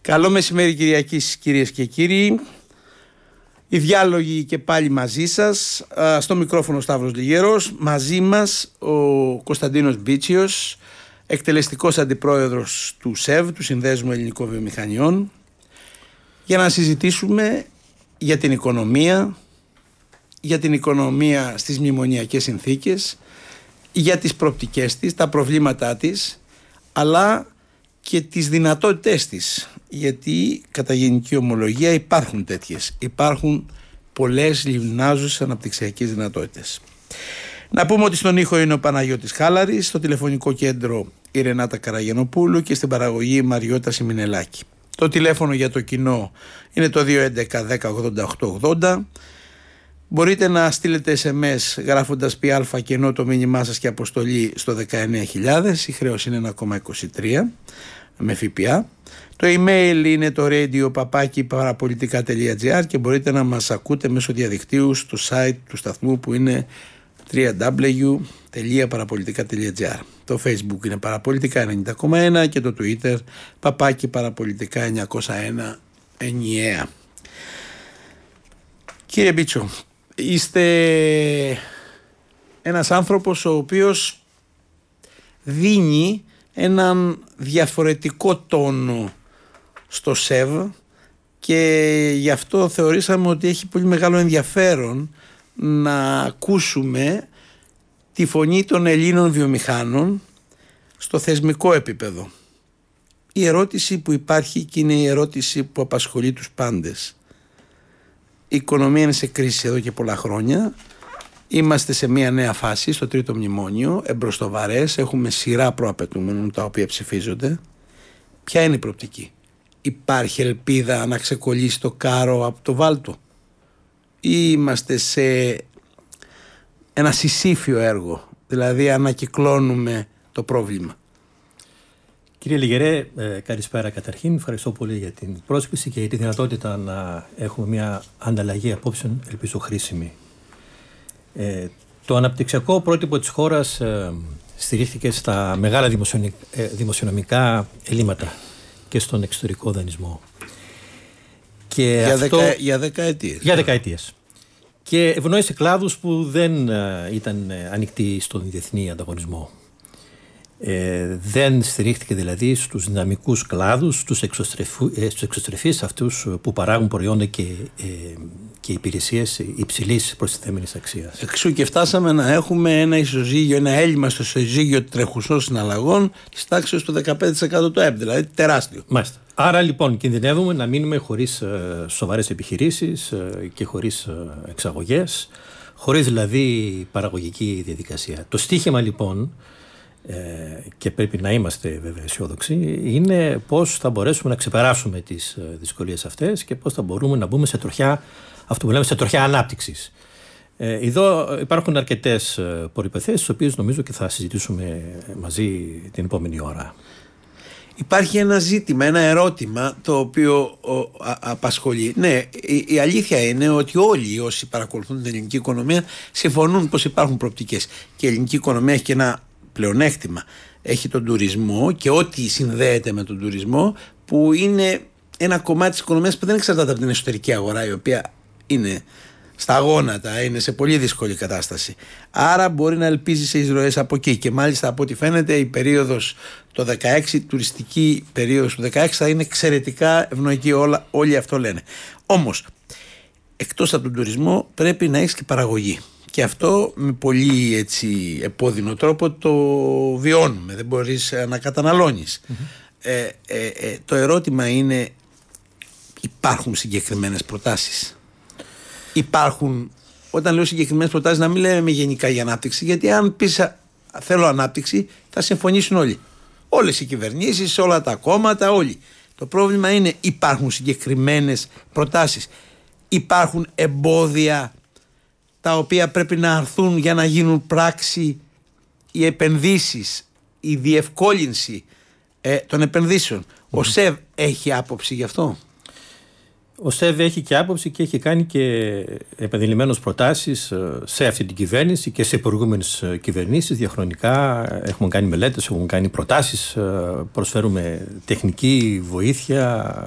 Καλό μεσημέρι Κυριακής, κυρίες και κύριοι. Οι διάλογοι και πάλι μαζί σας. Στο μικρόφωνο Σταύρος Λιγέρος. Μαζί μας ο Κωνσταντίνος Μπίτσιος, εκτελεστικός αντιπρόεδρος του ΣΕΒ, του Συνδέσμου Ελληνικών Βιομηχανιών, για να συζητήσουμε για την οικονομία στις μνημονιακές συνθήκες, για τις προοπτικές της, τα προβλήματά της, αλλά και τις δυνατότητές της, γιατί κατά γενική ομολογία υπάρχουν τέτοιες. Υπάρχουν πολλές λιμνάζουσες αναπτυξιακές δυνατότητες. Να πούμε ότι στον ήχο είναι ο Παναγιώτης Χάλαρης, στο τηλεφωνικό κέντρο η Ρενάτα Καραγενοπούλου και στην παραγωγή η Μαριώτα Σιμινελάκη. Το τηλέφωνο για το κοινό είναι το 211 10 88 80. Μπορείτε να στείλετε SMS γράφοντας ΠΑ και ενώ το μήνυμά σας και αποστολή στο 19.000. Η χρέωση είναι 1,23 με ΦΠΑ. Το email είναι το radio@parapolitica.gr και μπορείτε να μας ακούτε μέσω διαδικτύου στο site του σταθμού που είναι www.parapolitica.gr. Το Facebook είναι Παραπολιτικά 90,1 και το Twitter @Παραπολιτικά 901 ενιαία. Κύριε Μπίτσο, είστε ένας άνθρωπος ο οποίος δίνει έναν διαφορετικό τόνο στο ΣΕΒ και γι' αυτό θεωρήσαμε ότι έχει πολύ μεγάλο ενδιαφέρον να ακούσουμε τη φωνή των Ελλήνων βιομηχάνων στο θεσμικό επίπεδο. Η ερώτηση που υπάρχει και είναι η ερώτηση που απασχολεί τους πάντες. Η οικονομία είναι σε κρίση εδώ και πολλά χρόνια. Είμαστε σε μια νέα φάση, στο τρίτο μνημόνιο, εμπροστοβαρές, έχουμε σειρά προαπαιτούμενων τα οποία ψηφίζονται. Ποια είναι η προοπτική? Υπάρχει ελπίδα να ξεκολλήσει το κάρο από το βάλτο ή είμαστε σε ένα συσήφιο έργο, δηλαδή ανακυκλώνουμε το πρόβλημα? Κύριε Λιγερέ, καλησπέρα καταρχήν. Ευχαριστώ πολύ για την πρόσκληση και για τη δυνατότητα να έχουμε μια ανταλλαγή απόψεων, ελπίζω χρήσιμη. Το αναπτυξιακό πρότυπο της χώρας στηρίχθηκε στα μεγάλα δημοσιονομικά ελλείμματα και στον εξωτερικό δανεισμό. Και για δεκαετίες. Για δεκαετίες. Και ευνοήσε κλάδους που δεν ήταν ανοιχτοί στον διεθνή ανταγωνισμό. Δεν στηρίχθηκε δηλαδή στους δυναμικούς κλάδους, στους εξωστρεφείς, αυτούς που παράγουν προϊόντα και υπηρεσίες υψηλής προστιθέμενης αξίας. Εξού και φτάσαμε να έχουμε ένα έλλειμμα στο ισοζύγιο τρεχουσών συναλλαγών της τάξης του 15% του ΕΠ, δηλαδή τεράστιο. Μάλιστα. Άρα λοιπόν κινδυνεύουμε να μείνουμε χωρίς σοβαρές επιχειρήσεις και χωρίς εξαγωγές, χωρίς δηλαδή παραγωγική διαδικασία. Το στίχημα λοιπόν, και πρέπει να είμαστε βέβαια αισιόδοξοι, είναι πώς θα μπορέσουμε να ξεπεράσουμε τις δυσκολίες αυτές και πώς θα μπορούμε να μπούμε σε τροχιά, αυτό που λέμε, σε τροχιά ανάπτυξης. Εδώ υπάρχουν αρκετές προϋποθέσεις, τις οποίες νομίζω και θα συζητήσουμε μαζί την επόμενη ώρα. Υπάρχει ένα ζήτημα, ένα ερώτημα το οποίο απασχολεί. Ναι, η αλήθεια είναι ότι όλοι όσοι παρακολουθούν την ελληνική οικονομία συμφωνούν πως υπάρχουν προοπτικές και η ελληνική οικονομία έχει και ένα πλεονέκτημα. Έχει τον τουρισμό και ό,τι συνδέεται με τον τουρισμό, που είναι ένα κομμάτι της οικονομίας που δεν εξαρτάται από την εσωτερική αγορά, η οποία είναι στα γόνατα, είναι σε πολύ δύσκολη κατάσταση. Άρα μπορεί να ελπίζει σε εισρωές από εκεί. Και μάλιστα από ό,τι φαίνεται η περίοδος το 16, η τουριστική περίοδος του 16 θα είναι εξαιρετικά ευνοϊκή, όλοι αυτό λένε. Όμως, εκτός από τον τουρισμό πρέπει να έχεις και παραγωγή. Και αυτό με πολύ έτσι επώδυνο τρόπο το βιώνουμε, δεν μπορείς να καταναλώνεις. Το ερώτημα είναι, υπάρχουν συγκεκριμένες προτάσεις? Υπάρχουν, όταν λέω συγκεκριμένες προτάσεις, να μην λέμε γενικά για ανάπτυξη, γιατί αν πεις θέλω ανάπτυξη θα συμφωνήσουν όλοι. Όλες οι κυβερνήσεις, όλα τα κόμματα, όλοι. Το πρόβλημα είναι, υπάρχουν συγκεκριμένες προτάσεις? Υπάρχουν εμπόδια τα οποία πρέπει να αρθούν για να γίνουν πράξη οι επενδύσεις, η διευκόλυνση των επενδύσεων? Ο ΣΕΒ έχει άποψη γι' αυτό? Ο ΣΕΒ έχει και άποψη και έχει κάνει και επανειλημμένως προτάσεις σε αυτή την κυβέρνηση και σε προηγούμενες κυβερνήσεις. Διαχρονικά έχουμε κάνει μελέτες, έχουμε κάνει προτάσεις, προσφέρουμε τεχνική βοήθεια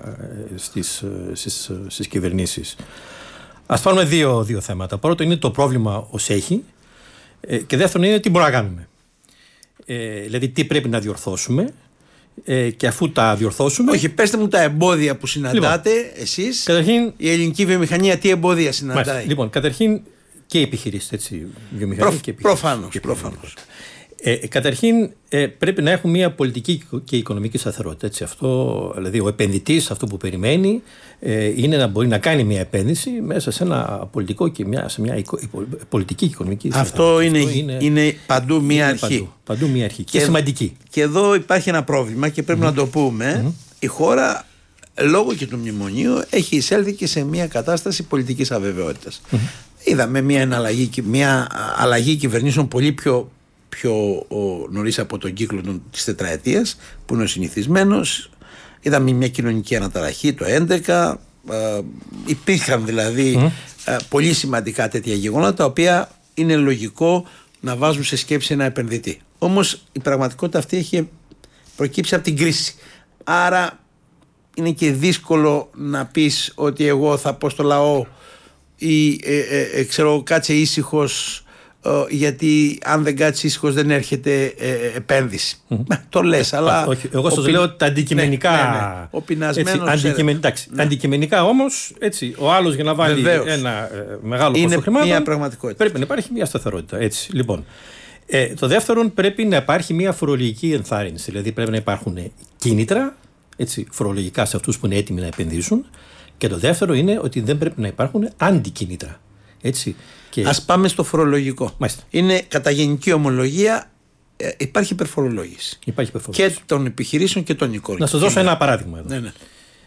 στις κυβερνήσεις. Ας πάρουμε δύο θέματα. Πρώτο είναι το πρόβλημα ως έχει και δεύτερον είναι τι μπορούμε να κάνουμε. Δηλαδή τι πρέπει να διορθώσουμε. Και αφού τα διορθώσουμε. Όχι, πέστε μου τα εμπόδια που συναντάτε εσείς. Καταρχήν, η ελληνική βιομηχανία τι εμπόδια συναντάει. Λοιπόν, καταρχήν και οι επιχειρήσεις, έτσι. Βιομηχανία και επιχειρήσεις. Προφανώς. Καταρχήν πρέπει να έχουμε μια πολιτική και οικονομική σταθερότητα. Έτσι. Αυτό, δηλαδή ο επενδυτής αυτό που περιμένει είναι να μπορεί να κάνει μια επένδυση μέσα σε ένα πολιτικό και σε μια πολιτική και οικονομική σταθερότητα. Αυτό είναι παντού μια αρχή. Παντού μια αρχή και σημαντική. Και εδώ υπάρχει ένα πρόβλημα και πρέπει να το πούμε. Η χώρα λόγω και του μνημονίου έχει εισέλθει και σε μια κατάσταση πολιτικής αβεβαιότητας. Είδαμε μια αλλαγή κυβερνήσεων πολύ πιο νωρίς από τον κύκλο της τετραετίας που είναι ο συνηθισμένος. Είδαμε μια κοινωνική αναταραχή το 2011. Υπήρχαν δηλαδή πολύ σημαντικά τέτοια γεγονότα τα οποία είναι λογικό να βάζουν σε σκέψη ένα επενδυτή. Όμως η πραγματικότητα αυτή έχει προκύψει από την κρίση. Άρα είναι και δύσκολο να πεις ότι εγώ θα πω στο λαό ή ξέρω κάτσε ήσυχος γιατί αν δεν κάτσει ήσυχος δεν έρχεται επένδυση. Το λες, αλλά όχι, εγώ σας λέω τα αντικειμενικά. Ο πεινασμένος αντικειμενικά όμως έτσι, ο άλλος για να βάλει ένα μεγάλο ποσό χρημάτων μια πραγματικότητα. Πρέπει να υπάρχει μια σταθερότητα. Έτσι. Λοιπόν, το δεύτερο πρέπει να υπάρχει μια φορολογική ενθάρρυνση. Δηλαδή πρέπει να υπάρχουν κίνητρα έτσι, φορολογικά σε αυτούς που είναι έτοιμοι να επενδύσουν. Και το δεύτερο είναι ότι δεν πρέπει να υπάρχουν αντικίνητρα. Έτσι. Ας πάμε στο φορολογικό. Μάλιστα. Είναι κατά γενική ομολογία υπάρχει υπερφορολόγηση. Και των επιχειρήσεων και των οικονομικών. Να σας δώσω ένα παράδειγμα εδώ. Ναι.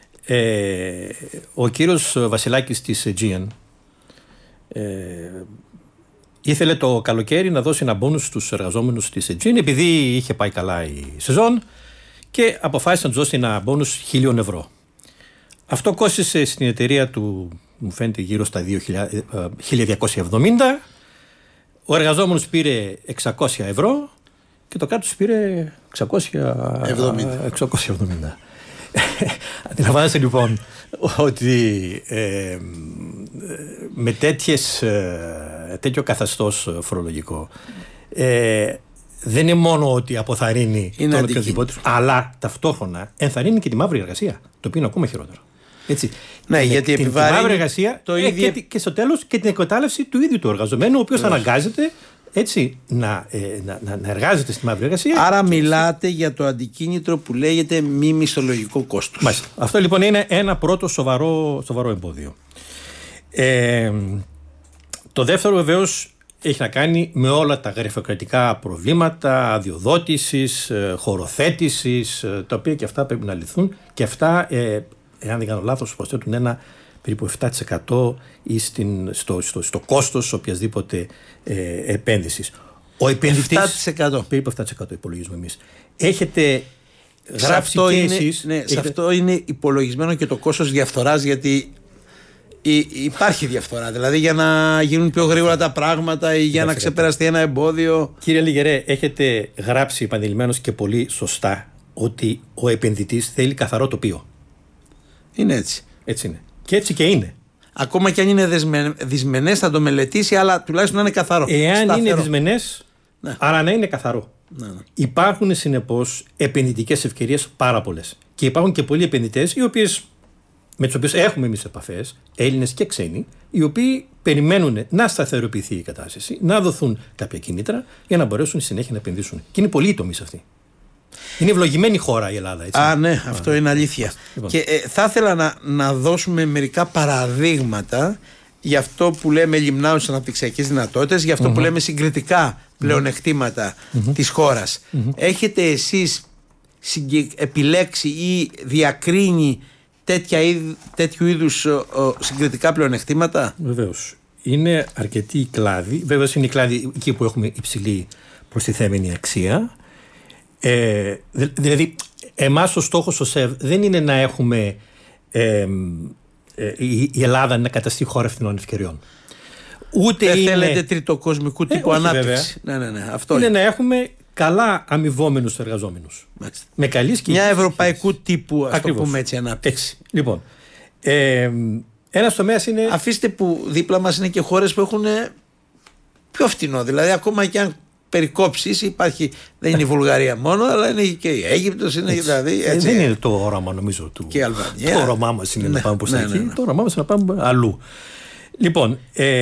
Ο κύριος Βασιλάκης της Aegean ήθελε το καλοκαίρι να δώσει ένα μπόνους στους εργαζόμενους της Aegean επειδή είχε πάει καλά η σεζόν και αποφάσισε να τους δώσει ένα μπόνους 1.000 ευρώ. Αυτό κόστισε στην εταιρεία του, μου φαίνεται, γύρω στα 1.270. Ο εργαζόμενος πήρε 600 ευρώ και το κράτος πήρε 670. Αντιλαμβάνεστε λοιπόν ότι με τέτοιο καθεστώς φορολογικό δεν είναι μόνο ότι αποθαρρύνει τον οποιοδήποτε, αλλά ταυτόχρονα ενθαρρύνει και τη μαύρη εργασία, το οποίο είναι ακόμα χειρότερο. Έτσι. Ναι, γιατί την μαύρη εργασία το ίδιο... και στο τέλος και την εκμετάλλευση του ίδιου του εργαζομένου, ο οποίος αναγκάζεται έτσι, να εργάζεται στη μαύρη εργασία. Άρα μιλάτε για το αντικίνητρο που λέγεται μη μισθολογικό κόστος. Μάλιστα. Αυτό λοιπόν είναι ένα πρώτο σοβαρό εμπόδιο. Το δεύτερο βεβαίως έχει να κάνει με όλα τα γραφειοκρατικά προβλήματα αδειοδότησης, χωροθέτησης, τα οποία και αυτά πρέπει να λυθούν και αυτά, εάν δεν κάνω λάθος, προσθέτουν ένα περίπου 7% στο κόστος οποιασδήποτε επένδυσης. Ο επενδυτής, 7%. περίπου 7% υπολογίζουμε εμείς. Έχετε γράψει και εσείς. Ναι, σε αυτό είναι υπολογισμένο και το κόστος διαφθοράς, γιατί υπάρχει διαφθορά. Δηλαδή για να γίνουν πιο γρήγορα τα πράγματα ή για να ξεπεραστεί ένα εμπόδιο. Κύριε Λιγερέ, έχετε γράψει επανειλημμένως και πολύ σωστά ότι ο επενδυτής θέλει καθαρό τοπίο. Είναι έτσι. Έτσι είναι. Και έτσι και είναι. Ακόμα και αν είναι δυσμενές θα το μελετήσει, αλλά τουλάχιστον να είναι καθαρό. Εάν είναι δυσμενές, ναι, αλλά να είναι καθαρό. Ναι. Υπάρχουν συνεπώς επενδυτικές ευκαιρίες πάρα πολλές. Και υπάρχουν και πολλοί επενδυτές με τους οποίους έχουμε εμείς επαφές, Έλληνες και ξένοι, οι οποίοι περιμένουν να σταθεροποιηθεί η κατάσταση, να δοθούν κάποια κίνητρα για να μπορέσουν συνέχεια να επενδύσουν. Και είναι πολλοί οι τομείς αυτοί. Είναι ευλογημένη χώρα η Ελλάδα, έτσι. Ναι, αυτό είναι αλήθεια. Λοιπόν. Και θα ήθελα να δώσουμε μερικά παραδείγματα για αυτό που λέμε λιμνάω στις αναπτυξιακές δυνατότητες, για αυτό που λέμε συγκριτικά πλεονεκτήματα της χώρας. Έχετε εσείς επιλέξει ή διακρίνει τέτοιου είδους συγκριτικά πλεονεκτήματα? Βεβαίως. Είναι αρκετοί οι κλάδοι. Βεβαίως είναι οι κλάδοι εκεί που έχουμε υψηλή προστιθέμενη αξία. Δηλαδή, εμάς ο στόχος στο ΣΕΒ δεν είναι να έχουμε η Ελλάδα να καταστεί χώρα ευθυνών ευκαιριών. Δεν θέλετε τριτοκοσμικού τύπου ανάπτυξη. Ναι, αυτό είναι να έχουμε καλά αμοιβόμενους εργαζόμενους. Με καλής και μια ευρωπαϊκού τύπου, ας το πούμε έτσι, ανάπτυξη. Έτσι. Λοιπόν, ένας τομέας είναι. Αφήστε που δίπλα μας είναι και χώρες που έχουν πιο φτηνό. Δηλαδή, ακόμα και αν περικόψεις, υπάρχει. Δεν είναι η Βουλγαρία μόνο, αλλά είναι και η Αίγυπτος. Είναι δηλαδή, έτσι. Δεν είναι το όραμα, νομίζω, του. Και η Αλβανία. Το όραμά μας είναι να πάμε προς τα εκεί. Το όραμά μας είναι να πάμε αλλού. Λοιπόν,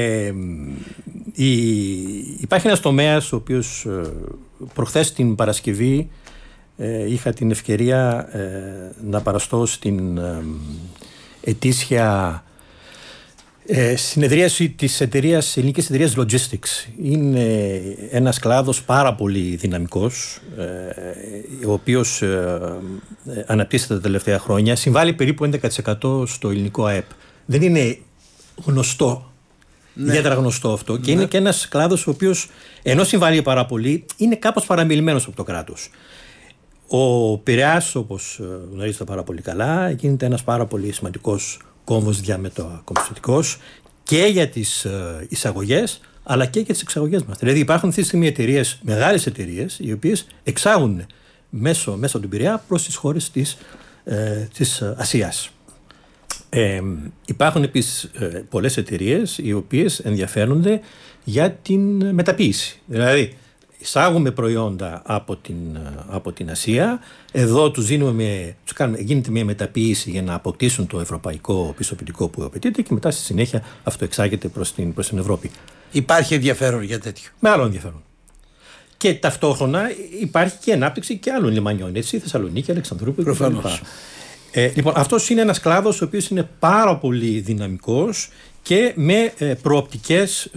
υπάρχει ένας τομέας ο οποίος προχθές την Παρασκευή είχα την ευκαιρία να παραστώ στην ετήσια συνεδρίαση της ελληνικής εταιρείας Logistics. Είναι ένας κλάδος πάρα πολύ δυναμικός, ο οποίος αναπτύσσεται τα τελευταία χρόνια, συμβάλλει περίπου 11% στο ελληνικό ΑΕΠ. Δεν είναι γνωστό, ιδιαίτερα γνωστό αυτό, και είναι και ένας κλάδος ο οποίος, ενώ συμβάλλει πάρα πολύ, είναι κάπως παραμιλημένος από το κράτος. Ο Πειραιάς, όπως γνωρίζετε πάρα πολύ καλά, γίνεται ένας πάρα πολύ σημαντικός κόμβος διαμετακομιστωτικός και για τις εισαγωγές, αλλά και για τις εξαγωγές μας. Δηλαδή υπάρχουν αυτή τη στιγμή εταιρείες, μεγάλες εταιρείες, οι οποίες εξάγουν μέσω του Πειραιά προς τις χώρες της Ασίας. Υπάρχουν επίσης πολλές εταιρείες οι οποίες ενδιαφέρονται για την μεταποίηση. Δηλαδή, εισάγουμε προϊόντα από την Ασία, εδώ γίνεται μια μεταποίηση για να αποκτήσουν το ευρωπαϊκό πιστοποιητικό που απαιτείται και μετά στη συνέχεια αυτό εξάγεται προς την Ευρώπη. Υπάρχει ενδιαφέρον για τέτοιο. Με άλλο ενδιαφέρον. Και ταυτόχρονα υπάρχει και ανάπτυξη και άλλων λιμανιών, έτσι, Θεσσαλονίκη, Αλεξανδρούπολη. Προφανώς. Λοιπόν, αυτός είναι ένας κλάδος ο οποίος είναι πάρα πολύ δυναμικός και με προοπτικές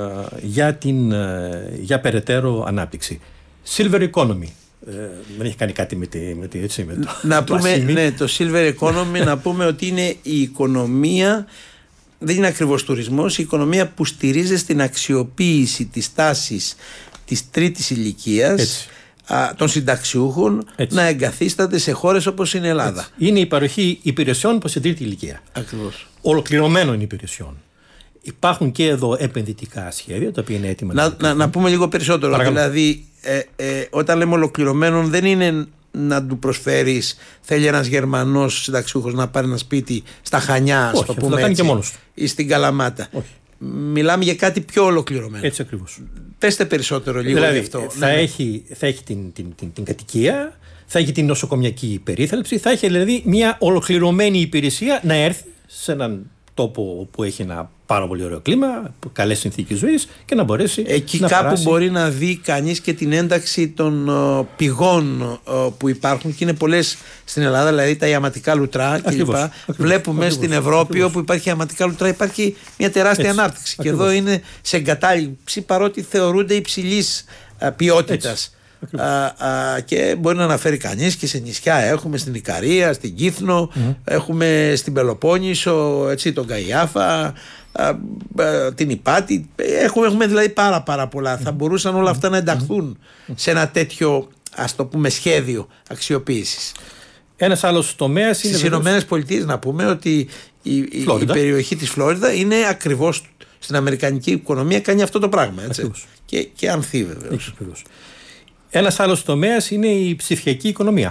για περαιτέρω ανάπτυξη. Silver economy. Δεν έχει κάνει κάτι με το να πούμε, το silver economy να πούμε ότι είναι η οικονομία, δεν είναι ακριβώς τουρισμός, η οικονομία που στηρίζεται στην αξιοποίηση της τάσης της τρίτης ηλικίας, των συνταξιούχων, να εγκαθίστανται σε χώρες όπως είναι η Ελλάδα. Έτσι. Είναι η παροχή υπηρεσιών προς την τρίτη ηλικία. Ακριβώς. Ολοκληρωμένων υπηρεσιών. Υπάρχουν και εδώ επενδυτικά σχέδια τα οποία είναι έτοιμα να πούμε λίγο περισσότερο. Παρακαλώ. Δηλαδή, όταν λέμε ολοκληρωμένων, δεν είναι να του προσφέρεις, θέλει ένας Γερμανός συνταξιούχος να πάρει ένα σπίτι στα Χανιά, το πούμε έτσι, και μόνος του, ή στην Καλαμάτα. Όχι. Μιλάμε για κάτι πιο ολοκληρωμένο. Έτσι ακριβώς. Πέστε περισσότερο λίγο δηλαδή, γι' αυτό. Θα έχει την κατοικία, θα έχει την νοσοκομιακή περίθαλψη, θα έχει δηλαδή μια ολοκληρωμένη υπηρεσία να έρθει σε έναν τόπο που έχει ένα πάρα πολύ ωραίο κλίμα, καλές συνθήκες ζωής και να μπορέσει εκεί να κάπου περάσει. Μπορεί να δει κανείς και την ένταξη των πηγών που υπάρχουν και είναι πολλές στην Ελλάδα, δηλαδή τα ιαματικά λουτρά κλπ. Βλέπουμε στην Ευρώπη όπου υπάρχει ιαματικά λουτρά υπάρχει μια τεράστια ανάπτυξη. Και εδώ είναι σε εγκατάλειψη παρότι θεωρούνται υψηλής ποιότητας. Και μπορεί να αναφέρει κανείς και σε νησιά έχουμε στην Ικαρία, στην Κύθνο, έχουμε στην Πελοπόννησο, έτσι, τον Καϊάφα, την Ηπάτη, έχουμε δηλαδή πάρα πολλά. Θα μπορούσαν όλα αυτά να ενταχθούν σε ένα τέτοιο, ας το πούμε, σχέδιο αξιοποίησης. Ένας άλλος τομέας είναι στις Ηνωμένες Πολιτείες, να πούμε ότι η περιοχή της Φλόριδα είναι ακριβώς στην αμερικανική οικονομία, κάνει αυτό το πράγμα, έτσι. Και ανθεί βεβαίως. Ένας άλλος τομέας είναι η ψηφιακή οικονομία.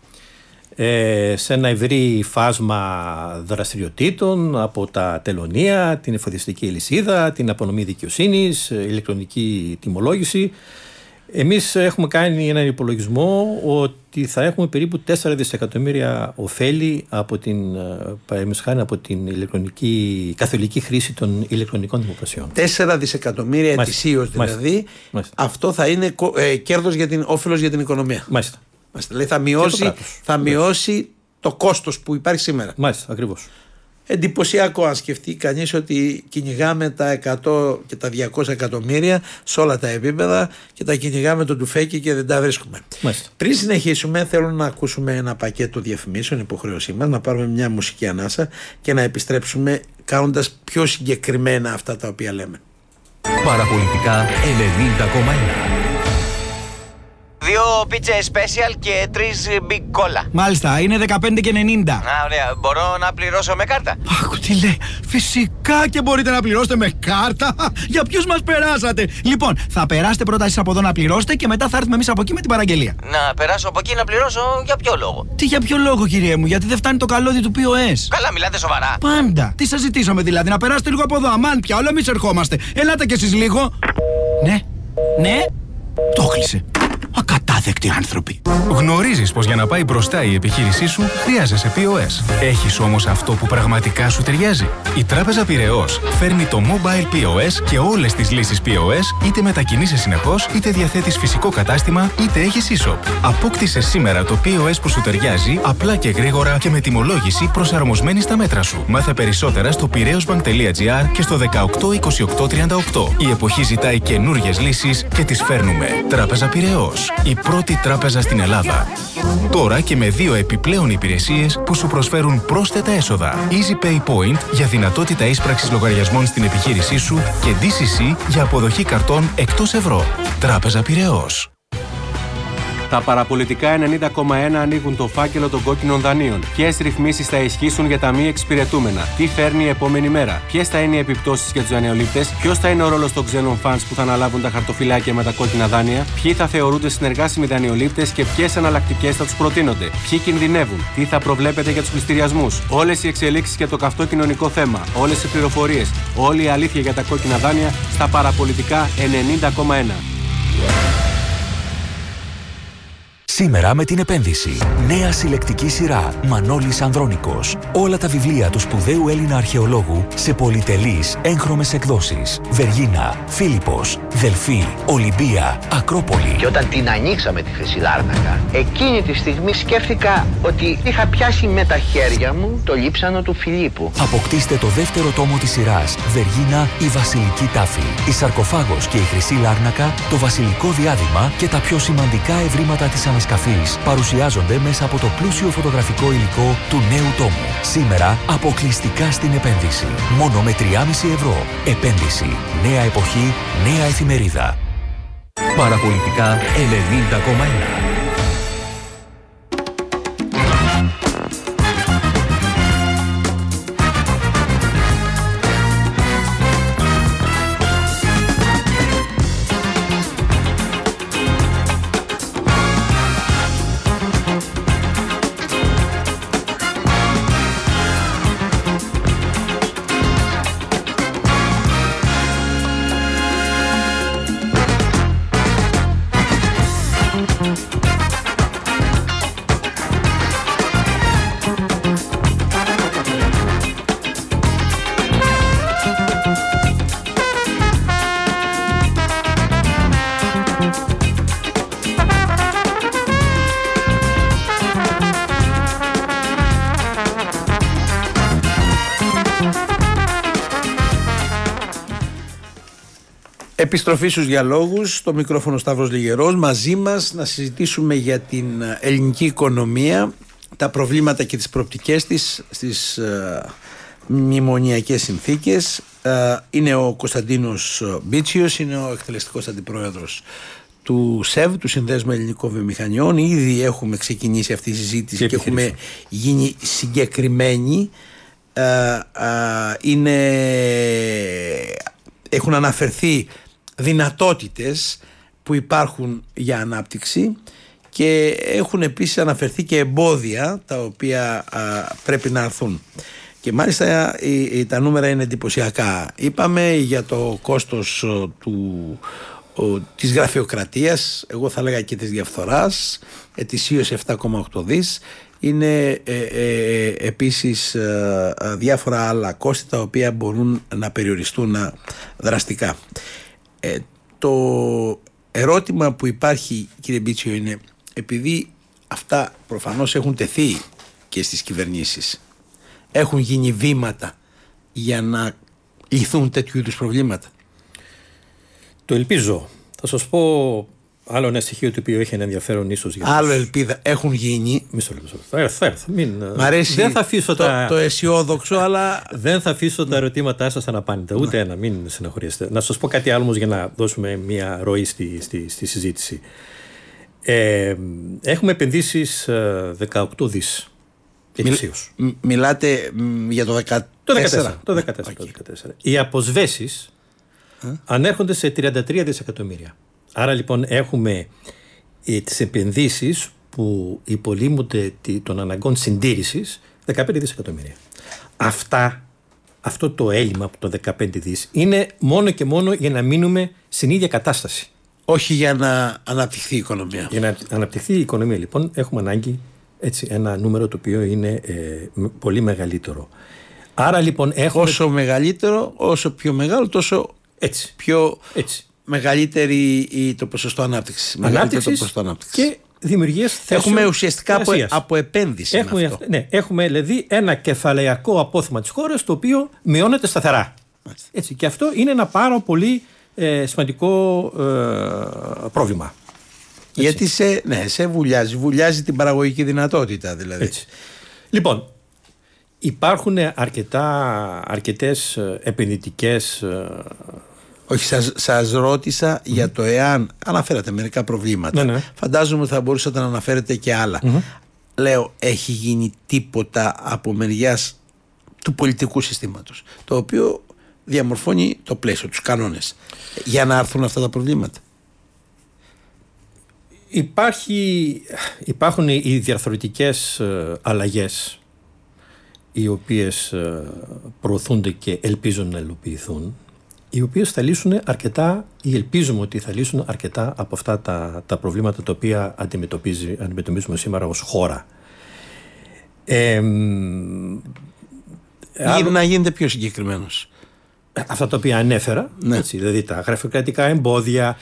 Σε ένα ευρύ φάσμα δραστηριοτήτων από τα τελωνεία, την εφοδιαστική αλυσίδα, την απονομή δικαιοσύνης, ηλεκτρονική τιμολόγηση. Εμείς έχουμε κάνει έναν υπολογισμό ότι θα έχουμε περίπου 4 δισεκατομμύρια ωφέλη από την ηλεκτρονική καθολική χρήση των ηλεκτρονικών δημοπρασιών. 4 δισεκατομμύρια ετησίως δηλαδή. Μάλιστα. Αυτό θα είναι κέρδος όφελος για την οικονομία. Μάλιστα. Δηλαδή θα μειώσει το κόστος που υπάρχει σήμερα. Μάλιστα, ακριβώς. Εντυπωσιακό αν σκεφτεί κανείς ότι κυνηγάμε τα 100 και τα 200 εκατομμύρια σε όλα τα επίπεδα και τα κυνηγάμε το τουφέκι και δεν τα βρίσκουμε. Μάλιστα. Πριν συνεχίσουμε, θέλω να ακούσουμε ένα πακέτο διαφημίσεων, υποχρέωσή μας, να πάρουμε μια μουσική ανάσα και να επιστρέψουμε κάνοντας πιο συγκεκριμένα αυτά τα οποία λέμε. Παραπολιτικά 90,1. 2 πίτσες special και 3 big cola. Μάλιστα, είναι 15 και 90. Ωραία, μπορώ να πληρώσω με κάρτα? Αχ, τι λέει. Φυσικά και μπορείτε να πληρώσετε με κάρτα. Για ποιους μας περάσατε? Λοιπόν, θα περάσετε πρώτα εσείς από εδώ να πληρώσετε και μετά θα έρθουμε εμείς από εκεί με την παραγγελία. Να περάσω από εκεί να πληρώσω για ποιο λόγο? Τι για ποιο λόγο, κύριε μου? Γιατί δεν φτάνει το καλώδιο του POS. Καλά, μιλάτε σοβαρά? Πάντα. Τι σας ζητήσαμε δηλαδή? Να περάσετε λίγο από εδώ. Αμάν πια, όλα εμείς ερχόμαστε. Ελάτε κι εσείς λίγο. Ναι. Το έκλεισε. Ακατάδεκτοι άνθρωποι. Γνωρίζεις πως για να πάει μπροστά η επιχείρησή σου χρειάζεσαι POS. Έχεις όμως αυτό που πραγματικά σου ταιριάζει? Η Τράπεζα Πειραιώς φέρνει το Mobile POS και όλες τις λύσεις POS, είτε μετακινείσαι συνεχώς, είτε διαθέτεις φυσικό κατάστημα, είτε έχεις e-shop. Απόκτησε σήμερα το POS που σου ταιριάζει, απλά και γρήγορα και με τιμολόγηση προσαρμοσμένη στα μέτρα σου. Μάθε περισσότερα στο piraeusbank.gr και στο 182838. Η εποχή ζητάει καινούριες λύσεις και τις φέρνουμε. Τράπεζα Πειραιώς. Η πρώτη τράπεζα στην Ελλάδα. Τώρα και με 2 επιπλέον υπηρεσίες που σου προσφέρουν πρόσθετα έσοδα. Easy Pay Point για δυνατότητα ίσπραξης λογαριασμών στην επιχείρησή σου και DCC για αποδοχή καρτών εκτός ευρώ. Τράπεζα Πειραιώς. Τα παραπολιτικά 90,1 ανοίγουν το φάκελο των κόκκινων δανείων. Ποιες ρυθμίσεις θα ισχύσουν για τα μη εξυπηρετούμενα? Τι φέρνει η επόμενη μέρα? Ποιες θα είναι οι επιπτώσεις για τους δανειολήπτες? Ποιος θα είναι ο ρόλος των ξένων φαντς που θα αναλάβουν τα χαρτοφυλάκια με τα κόκκινα δάνεια? Ποιοι θα θεωρούνται συνεργάσιμοι δανειολήπτες και ποιες εναλλακτικές θα τους προτείνονται? Ποιοι κινδυνεύουν? Τι θα προβλέπετε για τους πληστηριασμούς? Όλες οι εξελίξεις και το καυτό κοινωνικό θέμα. Όλες οι πληροφορίες. Όλη η αλήθεια για τα κόκκινα δάνεια στα παραπολιτικά 90,1. Σήμερα με την επένδυση. Νέα συλλεκτική σειρά Μανώλης Ανδρώνικος. Όλα τα βιβλία του σπουδαίου Έλληνα αρχαιολόγου σε πολυτελείς έγχρωμες εκδόσεις. Βεργίνα, Φίλιππος, Δελφή, Ολυμπία, Ακρόπολη. Και όταν την ανοίξαμε τη Χρυσή Λάρνακα, εκείνη τη στιγμή σκέφτηκα ότι είχα πιάσει με τα χέρια μου το λείψανο του Φιλίππου. Αποκτήστε το δεύτερο τόμο της σειράς Βεργίνα, η Βασιλική Τάφη. Η Σαρκοφάγος και η Χρυσή Λάρνακα, το βασιλικό διάδημα και τα πιο σημαντικά ευρήματα της ανασκαφής παρουσιάζονται μέσα από το πλούσιο φωτογραφικό υλικό του νέου τόμου. Σήμερα αποκλειστικά στην επένδυση. Μόνο με 3,5 ευρώ. Επένδυση. Νέα εποχή, νέα εφημερίδα. Παραπολιτικά 90,1. Επιστροφή στους διαλόγους, στο μικρόφωνο Σταύρος Λιγερός, μαζί μας να συζητήσουμε για την ελληνική οικονομία, τα προβλήματα και τις προοπτικές της στις μνημονιακές συνθήκες. Είναι ο Κωνσταντίνος Μπίτσιος, είναι ο εκτελεστικός αντιπρόεδρος του ΣΕΒ, του Συνδέσμου Ελληνικών Βιομηχανιών. Ήδη έχουμε ξεκινήσει αυτή τη συζήτηση και έχουμε γίνει συγκεκριμένοι. Έχουν αναφερθεί δυνατότητες που υπάρχουν για ανάπτυξη και έχουν επίσης αναφερθεί και εμπόδια τα οποία πρέπει να έρθουν. Και μάλιστα τα νούμερα είναι εντυπωσιακά. Είπαμε για το κόστος της γραφειοκρατίας, εγώ θα λέγα και της διαφθοράς, ετησίως 7,8 δις. Είναι επίσης διάφορα άλλα κόστη τα οποία μπορούν να περιοριστούν δραστικά. Το ερώτημα που υπάρχει, κύριε Μπίτσιο, είναι επειδή αυτά προφανώς έχουν τεθεί και στις κυβερνήσεις, έχουν γίνει βήματα για να λυθούν τέτοιου είδους προβλήματα? Το ελπίζω. Θα σας πω άλλο ένα στοιχείο το οποίο έχει ένα ενδιαφέρον ίσως για άλλο ελπίδα. Έχουν γίνει. Μισό λεπτό. Θα έρθω. Μ' αρέσει δεν θα αφήσω το αισιόδοξο, αλλά δεν θα αφήσω τα ερωτήματά σας αναπάνητα. Ούτε ένα. Μην συναχωρήσετε. Να σας πω κάτι άλλο όμως για να δώσουμε μια ροή στη συζήτηση. Έχουμε επενδύσεις 18 δις. Μιλάτε για το 2014. Το 2014. Οι αποσβέσεις ανέρχονται σε 33 δισεκατομμύρια. Άρα λοιπόν έχουμε τις επενδύσεις που υπολείμονται των αναγκών συντήρησης 15 δισεκατομμύρια. Αυτό το έλλειμμα από το 15 δις είναι μόνο και μόνο για να μείνουμε στην ίδια κατάσταση. Όχι για να αναπτυχθεί η οικονομία. Για να αναπτυχθεί η οικονομία λοιπόν έχουμε ανάγκη ένα νούμερο το οποίο είναι πολύ μεγαλύτερο. Άρα λοιπόν έχουμε... Όσο μεγαλύτερο, όσο πιο μεγάλο, τόσο πιο μεγαλύτερη το ποσοστό ανάπτυξης. Και δημιουργίες θέσεων. Έχουμε ουσιαστικά από επένδυση. Έχουμε δηλαδή ένα κεφαλαιακό απόθεμα της χώρας το οποίο μειώνεται σταθερά. Και αυτό είναι ένα πάρα πολύ σημαντικό πρόβλημα. Γιατί σε βουλιάζει την παραγωγική δυνατότητα δηλαδή. Έτσι. Λοιπόν, υπάρχουν αρκετές επενδυτικές... Όχι, σας ρώτησα για το εάν αναφέρατε μερικά προβλήματα. Φαντάζομαι θα μπορούσατε να αναφέρετε και άλλα. Λέω, έχει γίνει τίποτα από μεριάς του πολιτικού συστήματος, το οποίο διαμορφώνει το πλαίσιο, τους κανόνες, για να έρθουν αυτά τα προβλήματα? Υπάρχουν οι διαρθρωτικές αλλαγές οι οποίες προωθούνται και ελπίζουν να υλοποιηθούν, οι οποίες θα λύσουν αρκετά ή ελπίζουμε ότι θα λύσουν αρκετά από αυτά τα προβλήματα τα οποία αντιμετωπίζουμε σήμερα ως χώρα. Να γίνετε πιο συγκεκριμένος. Αυτά τα οποία ανέφερα, δηλαδή τα γραφειοκρατικά εμπόδια.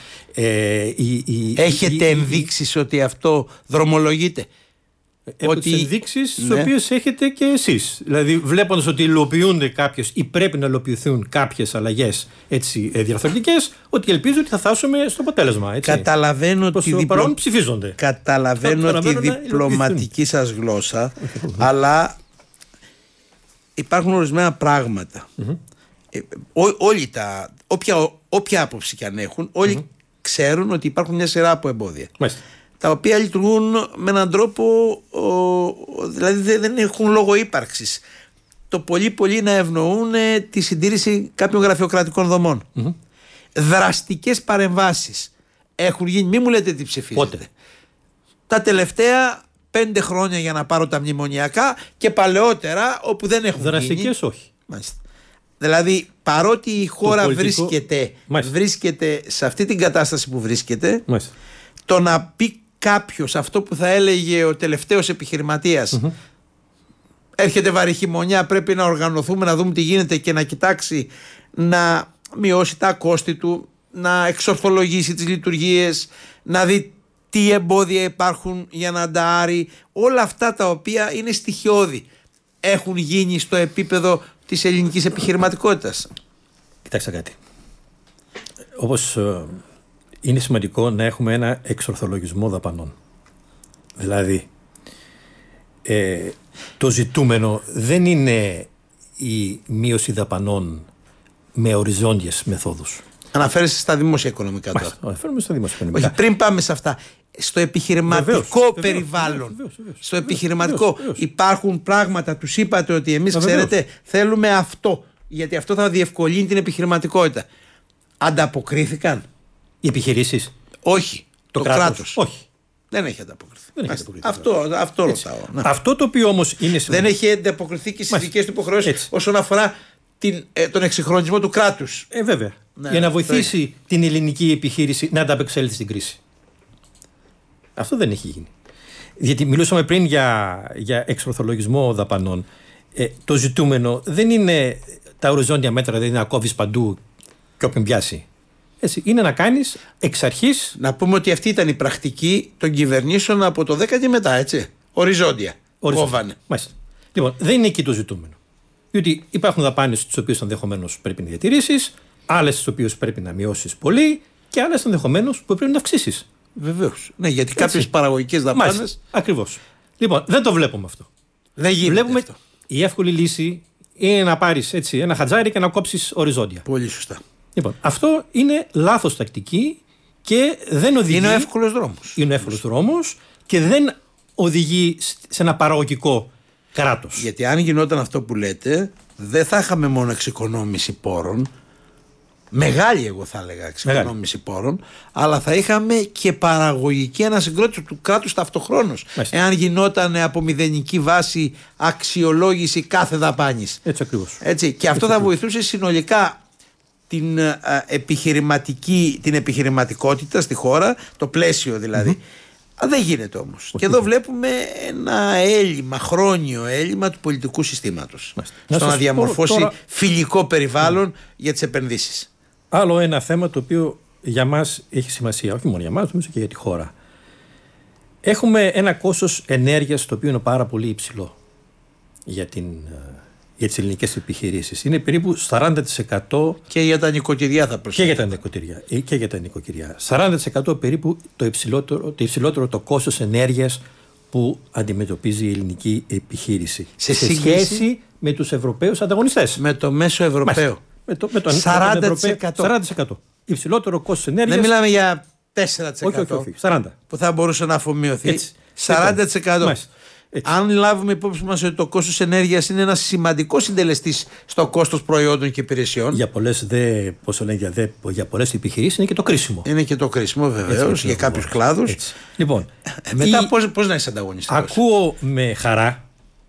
Έχετε ενδείξεις ότι αυτό δρομολογείται? Έχω τις ενδείξεις τις οποίες έχετε και εσείς. Δηλαδή βλέποντας ότι υλοποιούνται κάποιες ή πρέπει να υλοποιηθούν κάποιες αλλαγές διαρθρωτικές, ότι ελπίζω ότι θα φτάσουμε στο αποτέλεσμα. Καταλαβαίνω ψηφίζονται. Καταλαβαίνω τη διπλωματική σας γλώσσα, αλλά υπάρχουν ορισμένα πράγματα. Όλοι όποια άποψη και αν έχουν, όλοι ξέρουν ότι υπάρχουν μια σειρά από εμπόδια. Τα οποία λειτουργούν με έναν τρόπο, δηλαδή δεν έχουν λόγο ύπαρξης. Το πολύ να ευνοούν τη συντήρηση κάποιων γραφειοκρατικών δομών. Δραστικές παρεμβάσεις έχουν γίνει, μην μου λέτε τι ψηφίζετε. Πότε? Τα τελευταία 5 χρόνια, για να πάρω τα μνημονιακά, και παλαιότερα όπου δεν έχουν γίνει. Δραστικές όχι. Μάλιστα. Δηλαδή παρότι η χώρα βρίσκεται σε αυτή την κατάσταση που βρίσκεται, το να πει κάποιος αυτό που θα έλεγε ο τελευταίος επιχειρηματίας, έρχεται βαρύ χειμωνιά, πρέπει να οργανωθούμε, να δούμε τι γίνεται και να κοιτάξει να μειώσει τα κόστη του, να εξορθολογήσει τις λειτουργίες, να δει τι εμπόδια υπάρχουν για να τα άρει, όλα αυτά τα οποία είναι στοιχειώδη, έχουν γίνει στο επίπεδο της ελληνικής επιχειρηματικότητας? Κοιτάξτε κάτι. Όπως είναι σημαντικό να έχουμε ένα εξορθολογισμό δαπανών. Δηλαδή, το ζητούμενο δεν είναι η μείωση δαπανών με οριζόντιες μεθόδους. Αναφέρεσαι στα δημόσια οικονομικά τώρα. Αναφέρομαι στα δημόσια οικονομικά. Όχι, πριν πάμε σε αυτά. Στο επιχειρηματικό περιβάλλον. Στο επιχειρηματικό υπάρχουν πράγματα, τους είπατε ότι εμείς ξέρετε θέλουμε αυτό, γιατί αυτό θα διευκολύνει την επιχειρηματικότητα. Ανταποκρίθηκαν οι επιχειρήσεις? Όχι. Το κράτος? Όχι. Δεν έχει ανταποκριθεί. Αυτό ρωτάω. Αυτό το οποίο όμως είναι σημαντικό. Δεν έχει ανταποκριθεί και στις δικές του υποχρεώσεις όσον αφορά τον εξυγχρονισμό του κράτους. Βέβαια. Για να βοηθήσει την ελληνική επιχείρηση να ανταπεξέλθει στην κρίση. Αυτό δεν έχει γίνει. Γιατί μιλούσαμε πριν για εξορθολογισμό δαπανών. Το ζητούμενο δεν είναι τα οριζόντια μέτρα, δηλαδή να κόβεις παντού και όποιον πιάσει. Είναι να κάνεις εξ αρχής. Να πούμε ότι αυτή ήταν η πρακτική των κυβερνήσεων από το 10 και μετά, έτσι. Οριζόντια. Κόβανε. Μάλιστα. Λοιπόν, δεν είναι εκεί το ζητούμενο. Διότι υπάρχουν δαπάνες τις οποίες ενδεχομένως πρέπει να διατηρήσεις, άλλες τις οποίες πρέπει να μειώσεις πολύ και άλλες ενδεχομένως που πρέπει να αυξήσεις. Βεβαίως. Ναι, γιατί κάποιες παραγωγικές δαπάνες. Ακριβώς. Λοιπόν, δεν το βλέπουμε αυτό. Δεν γίνεται. Βλέπουμε αυτό. Η εύκολη λύση είναι να πάρεις ένα χατζάρι και να κόψεις οριζόντια. Πολύ σωστά. Λοιπόν, αυτό είναι λάθος τακτική και δεν οδηγεί. Είναι ο εύκολος δρόμος. Είναι ο εύκολος δρόμος και δεν οδηγεί σε ένα παραγωγικό κράτος. Γιατί αν γινόταν αυτό που λέτε, δεν θα είχαμε μόνο εξοικονόμηση πόρων, μεγάλη εγώ θα έλεγα εξοικονόμηση πόρων, αλλά θα είχαμε και παραγωγική ανασυγκρότηση του κράτους ταυτοχρόνως. Εάν γινόταν από μηδενική βάση αξιολόγηση κάθε δαπάνης. Έτσι ακριβώς. Έτσι, και αυτό θα βοηθούσε συνολικά την επιχειρηματικότητα στη χώρα, το πλαίσιο δηλαδή. Δεν γίνεται όμως. Και εδώ βλέπουμε ένα έλλειμμα, χρόνιο έλλειμμα του πολιτικού συστήματος στο να διαμορφώσει τώρα φιλικό περιβάλλον για τις επενδύσεις. Άλλο ένα θέμα το οποίο για μας έχει σημασία, όχι μόνο για μας, νομίζω και για τη χώρα. Έχουμε ένα κόστος ενέργειας το οποίο είναι πάρα πολύ υψηλό για τις ελληνικές επιχειρήσεις. Είναι περίπου 40%. Και για τα νοικοκυριά θα προσθέσω. Και για τα νοικοκυριά. 40% περίπου το υψηλότερο το κόστος ενέργειας που αντιμετωπίζει η ελληνική επιχείρηση. Σε σχέση με τους Ευρωπαίους ανταγωνιστές. Με το μέσο Ευρωπαίο. Με τον 40%. Υψηλότερο κόστος ενέργειας. Δεν μιλάμε για 4%. Όχι, 40%. Που θα μπορούσε να αφομοιωθεί. 40%. Αν λάβουμε υπόψη μας ότι το κόστος ενέργειας είναι ένας σημαντικός συντελεστής στο κόστος προϊόντων και υπηρεσιών. Για πολλές επιχειρήσεις είναι και το κρίσιμο. Είναι και το κρίσιμο βεβαίως για κάποιους κλάδους. Λοιπόν, μετά πώς να είσαι ανταγωνιστικός. Ακούω με χαρά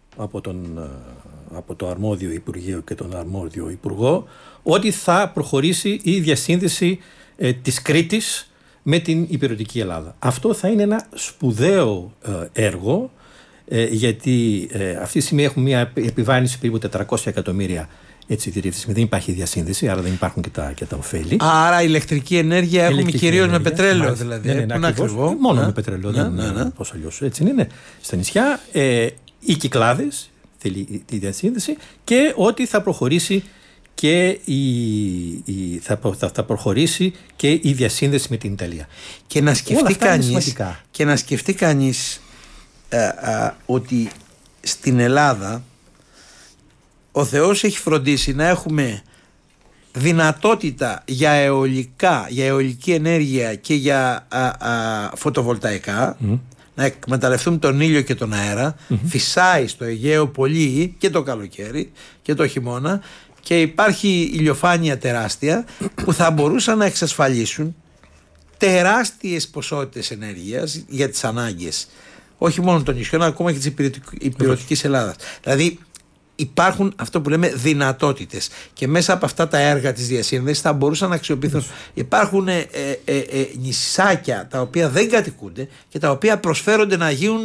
από το αρμόδιο Υπουργείο και τον αρμόδιο Υπουργό ότι θα προχωρήσει η διασύνδεση της Κρήτης με την υπηρετική Ελλάδα. Αυτό θα είναι ένα σπουδαίο έργο, γιατί αυτή τη στιγμή έχουμε μια επιβάρυνση περίπου 400 εκατομμύρια δεν υπάρχει διασύνδεση, άρα δεν υπάρχουν και τα ωφέλη. Άρα ηλεκτρική ενέργεια έχουμε κυρίως με πετρέλαιο, δηλαδή. Ναι, είναι ακριβώς. Μόνο με πετρέλαιο. Πώς αλλιώς έτσι είναι. Στα νησιά οι Κυκλάδες θέλει τη διασύνδεση και ότι θα προχωρήσει και θα προχωρήσει και η διασύνδεση με την Ιταλία. Και να σκεφτεί κανείς ότι στην Ελλάδα ο Θεός έχει φροντίσει να έχουμε δυνατότητα για αιωλική ενέργεια και για φωτοβολταϊκά, να εκμεταλλευτούμε τον ήλιο και τον αέρα. Φυσάει στο Αιγαίο πολύ και το καλοκαίρι και το χειμώνα και υπάρχει ηλιοφάνεια τεράστια που θα μπορούσαν να εξασφαλίσουν τεράστιες ποσότητες ενέργειας για τις ανάγκες όχι μόνο των νησιών, αλλά ακόμα και της υπηρετικής Ελλάδας. Δηλαδή υπάρχουν αυτό που λέμε δυνατότητες και μέσα από αυτά τα έργα της διασύνδεσης θα μπορούσαν να αξιοποιηθούν. Υπάρχουν νησάκια τα οποία δεν κατοικούνται και τα οποία προσφέρονται να γίνουν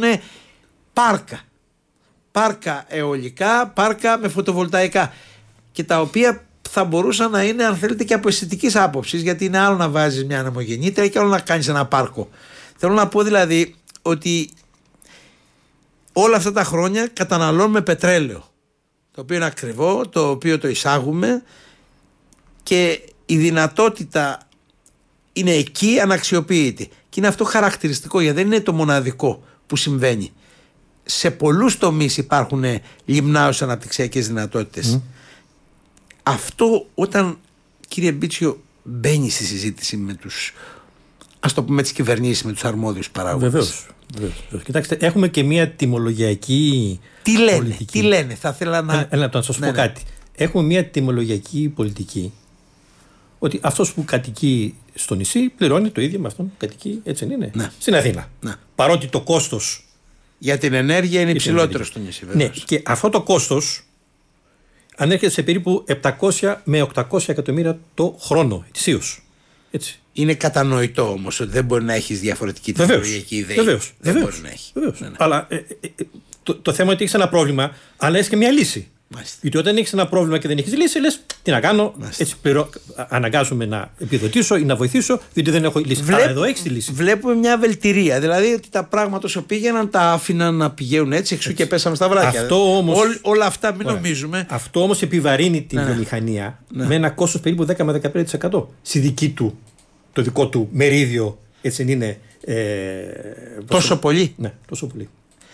πάρκα αιωλικά, πάρκα με φωτοβολταϊκά και τα οποία θα μπορούσαν να είναι, αν θέλετε, και από αισθητικής άποψης, γιατί είναι άλλο να βάζεις μια ανεμογεννήτρια και άλλο να κάνεις ένα πάρκο. Θέλω να πω δηλαδή ότι όλα αυτά τα χρόνια καταναλώνουμε πετρέλαιο, το οποίο είναι ακριβό, το οποίο το εισάγουμε και η δυνατότητα είναι εκεί αναξιοποιητή. Και είναι αυτό χαρακτηριστικό, γιατί δεν είναι το μοναδικό που συμβαίνει. Σε πολλούς τομείς υπάρχουν λιμνάως αναπτυξιακές δυνατότητες. Αυτό όταν, κύριε Μπίτσιο, μπαίνει στη συζήτηση με τους, ας το πούμε, τις κυβερνήσεις, με τους αρμόδιους παράγοντες. Βεβαίως. Κοιτάξτε, έχουμε και μια τιμολογιακή πολιτική. Τι λένε, θα ήθελα να σας πω κάτι. Έχουμε μια τιμολογιακή πολιτική ότι αυτός που κατοικεί στο νησί πληρώνει το ίδιο με αυτόν που κατοικεί, έτσι δεν είναι, στην Αθήνα. Παρότι το κόστος για την ενέργεια είναι υψηλότερο στο νησί, βέβαια. Ναι, και αυτό το κόστος ανέρχεται σε περίπου 700 με 800 εκατομμύρια το χρόνο ετησίως. Έτσι. Είναι κατανοητό όμως ότι δεν μπορεί να έχεις διαφορετική τεχνολογική ιδέα. Βεβαίως. Δεν μπορεί να έχει. Ναι. Αλλά το θέμα είναι ότι έχεις ένα πρόβλημα, αλλά έχεις και μια λύση. Μάλιστα. Γιατί όταν έχεις ένα πρόβλημα και δεν έχεις λύση, λες τι να κάνω. Έτσι, αναγκάζομαι να επιδοτήσω ή να βοηθήσω, διότι δεν έχω λύση. Αλλά εδώ έχεις τη λύση. Βλέπουμε μια βελτιρία. Δηλαδή ότι τα πράγματα όσο πήγαιναν, τα άφηναν να πηγαίνουν έτσι, εξού και πέσαμε στα βράδια. Όλα αυτά μην νομίζουμε. Αυτό όμως επιβαρύνει την βιομηχανία με ένα κόστος περίπου 10 με 15% στη δική του. Το δικό του μερίδιο, έτσι δεν είναι. Τόσο πολύ. Ναι, τόσο πολύ.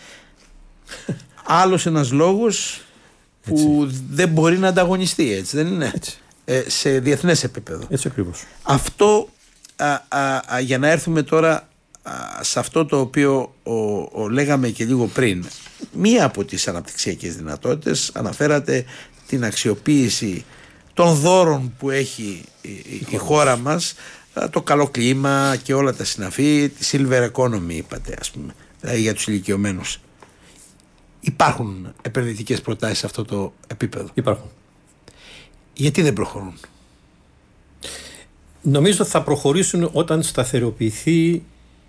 Άλλος ένας λόγος που δεν μπορεί να ανταγωνιστεί, έτσι δεν είναι. Σε διεθνές επίπεδο. Έτσι ακριβώς. Αυτό για να έρθουμε τώρα σε αυτό το οποίο λέγαμε και λίγο πριν, μία από τις αναπτυξιακές δυνατότητες, αναφέρατε την αξιοποίηση των δώρων που έχει η χώρα μας, το καλό κλίμα και όλα τα συναφή, τη silver economy είπατε, ας πούμε, δηλαδή για τους ηλικιωμένους. Υπάρχουν επενδυτικές προτάσεις σε αυτό το επίπεδο? Υπάρχουν. Γιατί δεν προχωρούν? Νομίζω θα προχωρήσουν όταν σταθεροποιηθεί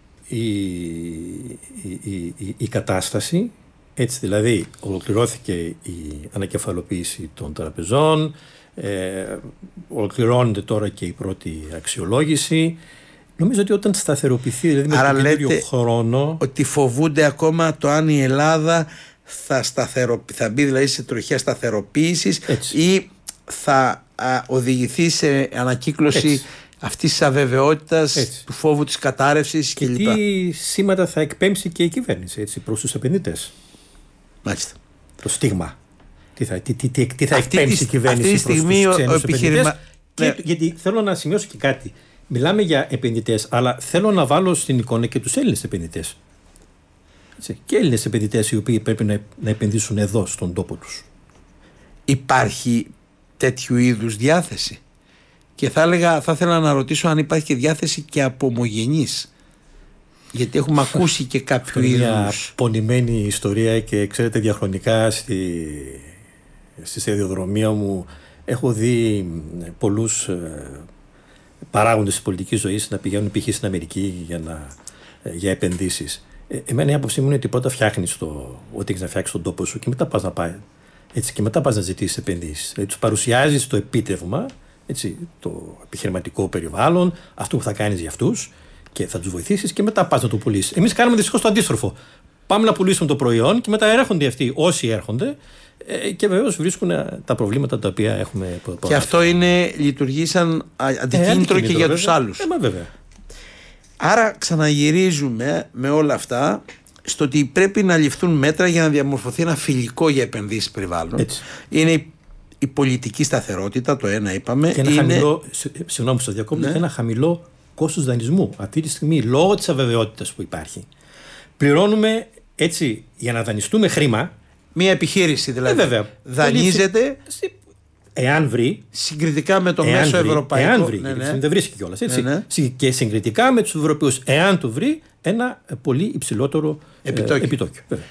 η κατάσταση. Έτσι δηλαδή ολοκληρώθηκε η ανακεφαλοποίηση των τραπεζών, ολοκληρώνεται τώρα και η πρώτη αξιολόγηση. Νομίζω ότι όταν σταθεροποιηθεί, δηλαδή με τον ίδιο χρόνο... ότι φοβούνται ακόμα το αν η Ελλάδα θα μπει δηλαδή σε τροχιά σταθεροποίησης ή θα οδηγηθεί σε ανακύκλωση αυτής της αβεβαιότητας, του φόβου της κατάρρευσης και κλπ. Τι σήματα θα εκπέμψει και η κυβέρνηση προς τους επενδυτές. Μάλιστα. Το στίγμα. Τι θα εκπέμψει η κυβέρνηση προς τους ξένους επενδυτές. Γιατί θέλω να σημειώσω και κάτι. Μιλάμε για επενδυτές, αλλά θέλω να βάλω στην εικόνα και τους Έλληνες επενδυτές. Και Έλληνες επενδυτές οι οποίοι πρέπει να επενδύσουν εδώ, στον τόπο τους. Υπάρχει τέτοιου είδους διάθεση? Και θα ήθελα να ρωτήσω αν υπάρχει και διάθεση και από ομογενείς. Γιατί έχουμε ακούσει και κάποιο είδους. Μια πονημένη ιστορία και ξέρετε, διαχρονικά στη σταδιοδρομία μου έχω δει πολλούς παράγοντες της πολιτικής ζωής να πηγαίνουν π.χ. στην Αμερική για επενδύσεις. Εμένα η άποψή μου είναι ότι πρώτα φτιάχνεις ό,τι έχεις να φτιάξεις στον τόπο σου και μετά πας να πάει. Έτσι, και μετά πας να ζητήσεις επενδύσεις. Δηλαδή τους παρουσιάζεις το επίτευγμα, έτσι, το επιχειρηματικό περιβάλλον, αυτό που θα κάνεις για αυτούς και θα τους βοηθήσεις και μετά πας να το πουλήσεις. Εμείς κάνουμε δυστυχώς το αντίστροφο. Πάμε να πουλήσουμε το προϊόν και μετά έρχονται αυτοί όσοι έρχονται και βεβαίως βρίσκουν τα προβλήματα τα οποία έχουμε προτείνει. Και αυτό λειτουργεί σαν αντικίνητρο και για τους άλλους. Βέβαια. Άρα ξαναγυρίζουμε με όλα αυτά στο ότι πρέπει να ληφθούν μέτρα για να διαμορφωθεί ένα φιλικό για επενδύσεις περιβάλλον. Έτσι. Είναι η πολιτική σταθερότητα, το ένα είπαμε. Και ένα χαμηλό, συγγνώμη που σας διακόπτω, ένα χαμηλό κόστος δανεισμού. Αυτή τη στιγμή, λόγω της αβεβαιότητας που υπάρχει, πληρώνουμε έτσι για να δανειστούμε χρήμα. Μια επιχείρηση δηλαδή. Βέβαια. Δανείζεται. Εάν βρει. Συγκριτικά με το μέσο ευρωπαϊκό. Εάν βρει. Δεν βρίσκει κιόλας. Και συγκριτικά με τους Ευρωπαίους, εάν του βρει ένα πολύ υψηλότερο επιτόκιο.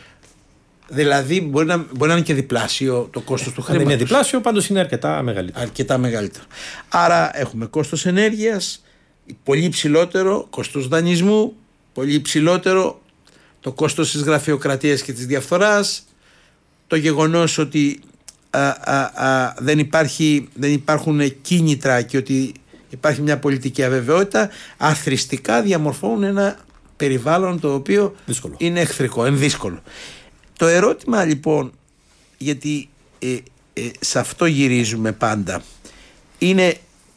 Δηλαδή μπορεί να είναι και διπλάσιο το κόστος του χρήματος. Δεν είναι διπλάσιο, πάντως είναι αρκετά μεγαλύτερο. Άρα έχουμε κόστος ενέργειας, πολύ υψηλότερο, κόστος δανεισμού, πολύ υψηλότερο, το κόστος της γραφειοκρατίας και της διαφθοράς, το γεγονός ότι δεν υπάρχουν κίνητρα και ότι υπάρχει μια πολιτική αβεβαιότητα, αθροιστικά διαμορφώνουν ένα περιβάλλον το οποίο είναι εχθρικό, είναι δύσκολο. Το ερώτημα λοιπόν, γιατί σε αυτό γυρίζουμε πάντα, είναι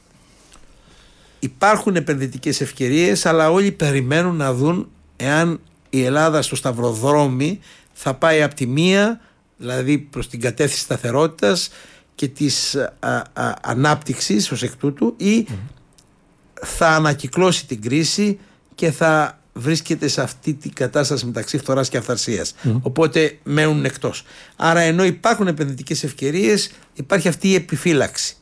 υπάρχουν επενδυτικές ευκαιρίες, αλλά όλοι περιμένουν να δουν εάν η Ελλάδα στο σταυροδρόμι θα πάει από τη μία, δηλαδή προς την κατεύθυνση σταθερότητας και της ανάπτυξης ως εκ τούτου, ή θα ανακυκλώσει την κρίση και θα βρίσκεται σε αυτή την κατάσταση μεταξύ φθοράς και αυθαρσίας. Οπότε μένουν εκτός. Άρα ενώ υπάρχουν επενδυτικές ευκαιρίες, υπάρχει αυτή η επιφύλαξη.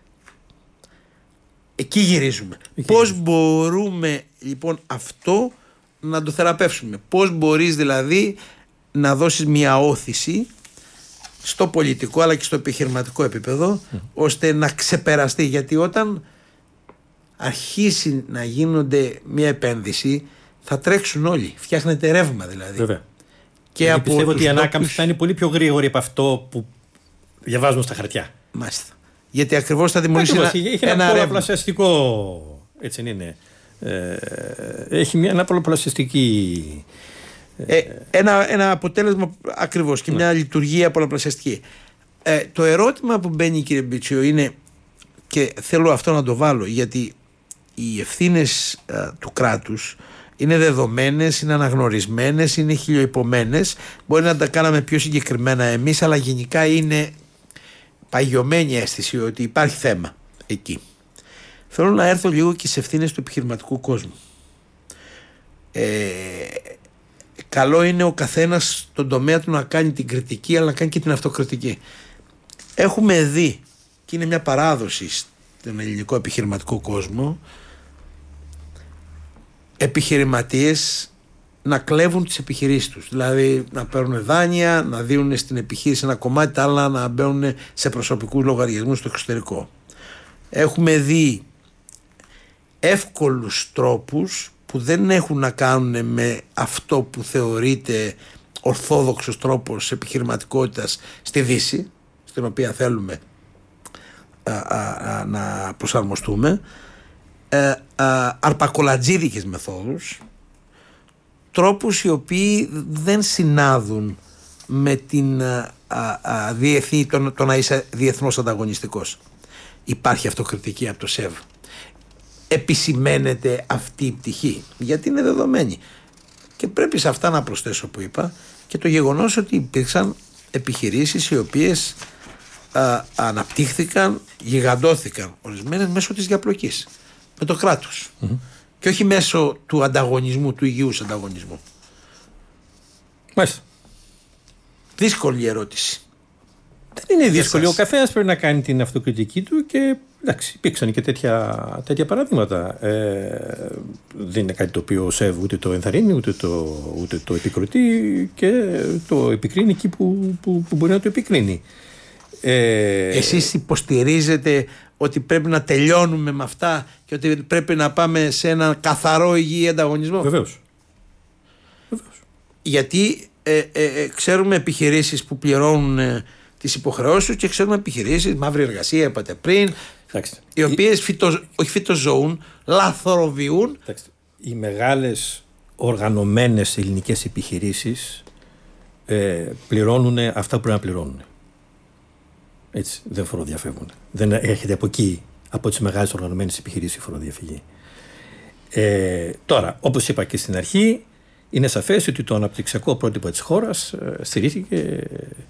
Εκεί γυρίζουμε. Πώς μπορούμε λοιπόν αυτό να το θεραπεύσουμε? Πώς μπορείς δηλαδή να δώσεις μια όθηση στο πολιτικό αλλά και στο επιχειρηματικό επίπεδο ώστε να ξεπεραστεί? Γιατί όταν αρχίσει να γίνονται μια επένδυση θα τρέξουν όλοι. Φτιάχνεται ρεύμα δηλαδή. Βέβαια. Και πιστεύω ότι η ανάκαμψη θα είναι πολύ πιο γρήγορη από αυτό που διαβάζουμε στα χαρτιά. Μάλιστα. Γιατί ακριβώς θα δημιουργήσει ένα πολλαπλασιαστικό. Έτσι είναι. Έχει ένα πολλαπλασιαστική. Ένα αποτέλεσμα ακριβώς και μια λειτουργία πολλαπλασιαστική. Το ερώτημα που μπαίνει, κύριε Μπίτσιο, είναι, και θέλω αυτό να το βάλω, γιατί οι ευθύνες του κράτους είναι δεδομένες, είναι αναγνωρισμένες, είναι χιλιοϊπωμένες. Μπορεί να τα κάναμε πιο συγκεκριμένα εμείς, αλλά γενικά είναι παγιωμένη αίσθηση ότι υπάρχει θέμα εκεί. θέλω να έρθω λίγο και σε ευθύνες του επιχειρηματικού κόσμου. Καλό είναι ο καθένας στον τομέα του να κάνει την κριτική, αλλά να κάνει και την αυτοκριτική. Έχουμε δει, και είναι μια παράδοση στον ελληνικό επιχειρηματικό κόσμο, επιχειρηματίες να κλέβουν τις επιχειρήσεις τους. Δηλαδή να παίρνουν δάνεια, να δίνουν στην επιχείρηση ένα κομμάτι, τα άλλα να μπαίνουν σε προσωπικούς λογαριασμούς στο εξωτερικό. Έχουμε δει εύκολους τρόπους που δεν έχουν να κάνουν με αυτό που θεωρείται ορθόδοξος τρόπος επιχειρηματικότητας στη Δύση, στην οποία θέλουμε να προσαρμοστούμε, αρπακολατζίδικες μεθόδους, τρόπους οι οποίοι δεν συνάδουν με την το να είσαι διεθνώς ανταγωνιστικός. Υπάρχει αυτοκριτική από το ΣΕΒ. Επισημαίνεται αυτή η πτυχή, γιατί είναι δεδομένη. Και πρέπει σε αυτά να προσθέσω που είπα και το γεγονός ότι υπήρξαν επιχειρήσεις οι οποίες αναπτύχθηκαν, γιγαντώθηκαν ορισμένες μέσω της διαπλοκής με το κράτος και όχι μέσω του ανταγωνισμού, του υγιούς ανταγωνισμού. Μάλιστα. Δύσκολη ερώτηση. Δεν είναι δύσκολη. Ο καθένας πρέπει να κάνει την αυτοκριτική του και εντάξει, υπήρξαν και τέτοια παραδείγματα. Δεν είναι κάτι το οποίο ο ΣΕΒ ούτε το ενθαρρύνει, ούτε το επικροτεί και το επικρίνει εκεί που μπορεί να το επικρίνει. Εσείς υποστηρίζετε ότι πρέπει να τελειώνουμε με αυτά και ότι πρέπει να πάμε σε ένα καθαρό υγιή ανταγωνισμό? Βεβαίως. Γιατί ξέρουμε επιχειρήσεις που πληρώνουν τις υποχρεώσεις τους και ξέρουμε επιχειρήσεις, μαύρη εργασία, είπατε πριν, οι οποίες όχι φυτοζωούν, λαθροβιούν. Οι μεγάλες οργανωμένες ελληνικές επιχειρήσεις πληρώνουν αυτά που πρέπει να πληρώνουν. Έτσι, δεν φοροδιαφεύγουν. Δεν έρχεται από εκεί, από τις μεγάλες οργανωμένες επιχειρήσεις, η φοροδιαφυγή. Τώρα, όπως είπα και στην αρχή, είναι σαφές ότι το αναπτυξιακό πρότυπο της χώρας στηρίχθηκε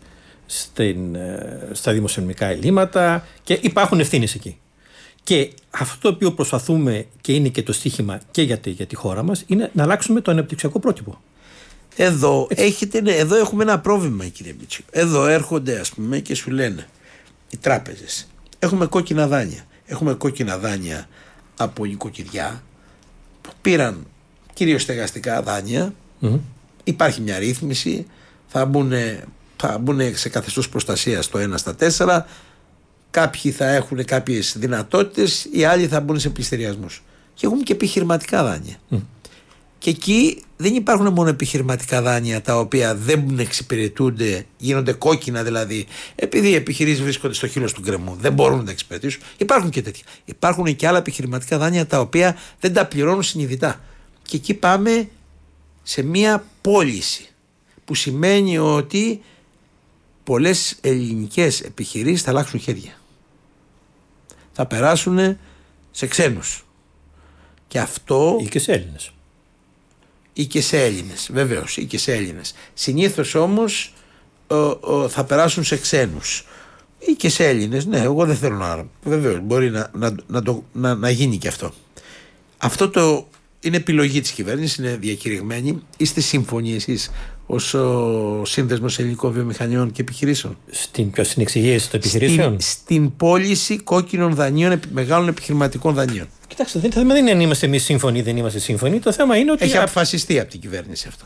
στα δημοσιονομικά ελλείμματα και υπάρχουν ευθύνες εκεί. Και αυτό το οποίο προσπαθούμε και είναι και το στίχημα και για τη χώρα μας είναι να αλλάξουμε το αναπτυξιακό πρότυπο. Εδώ έχουμε ένα πρόβλημα, κύριε Μίτσο. Εδώ έρχονται, ας πούμε, και σου λένε οι τράπεζες, έχουμε κόκκινα δάνεια. Έχουμε κόκκινα δάνεια από νοικοκυριά που πήραν κυρίως στεγαστικά δάνεια. Υπάρχει μια ρύθμιση, θα μπουν σε καθεστώς προστασίας το 1 στα 4. Κάποιοι θα έχουν κάποιες δυνατότητες, οι άλλοι θα μπουν σε πληστηριασμούς. Και έχουμε και επιχειρηματικά δάνεια. Και εκεί δεν υπάρχουν μόνο επιχειρηματικά δάνεια τα οποία δεν εξυπηρετούνται, γίνονται κόκκινα δηλαδή, επειδή οι επιχειρήσεις βρίσκονται στο χείλος του γκρεμού, δεν μπορούν να τα εξυπηρετήσουν. Υπάρχουν και τέτοια. Υπάρχουν και άλλα επιχειρηματικά δάνεια τα οποία δεν τα πληρώνουν συνειδητά. Και εκεί πάμε σε μία πώληση, που σημαίνει ότι πολλές ελληνικές επιχειρήσεις θα αλλάξουν χέρια. Θα περάσουν σε ξένους. Και αυτό... Ή και σε Έλληνες. Ή και σε Έλληνες, βεβαίως, ή και σε Έλληνες. Συνήθως όμως θα περάσουν σε ξένους. Ή και σε Έλληνες, ναι, εγώ δεν θέλω να... Βεβαίως, μπορεί να γίνει και αυτό. Αυτό είναι επιλογή της κυβέρνησης, είναι διακηρυγμένη. Είστε σύμφωνοι εσείς ως σύνδεσμος ελληνικών βιομηχανιών και επιχειρήσεων? Στην εξηγήση των επιχειρήσεων. Στην πώληση κόκκινων δανείων, μεγάλων επιχειρηματικών δανείων. Κοιτάξτε, το θέμα δεν είναι αν είμαστε εμείς σύμφωνοι ή δεν είμαστε σύμφωνοι. Το θέμα είναι ότι. Έχει αποφασιστεί από την κυβέρνηση αυτό.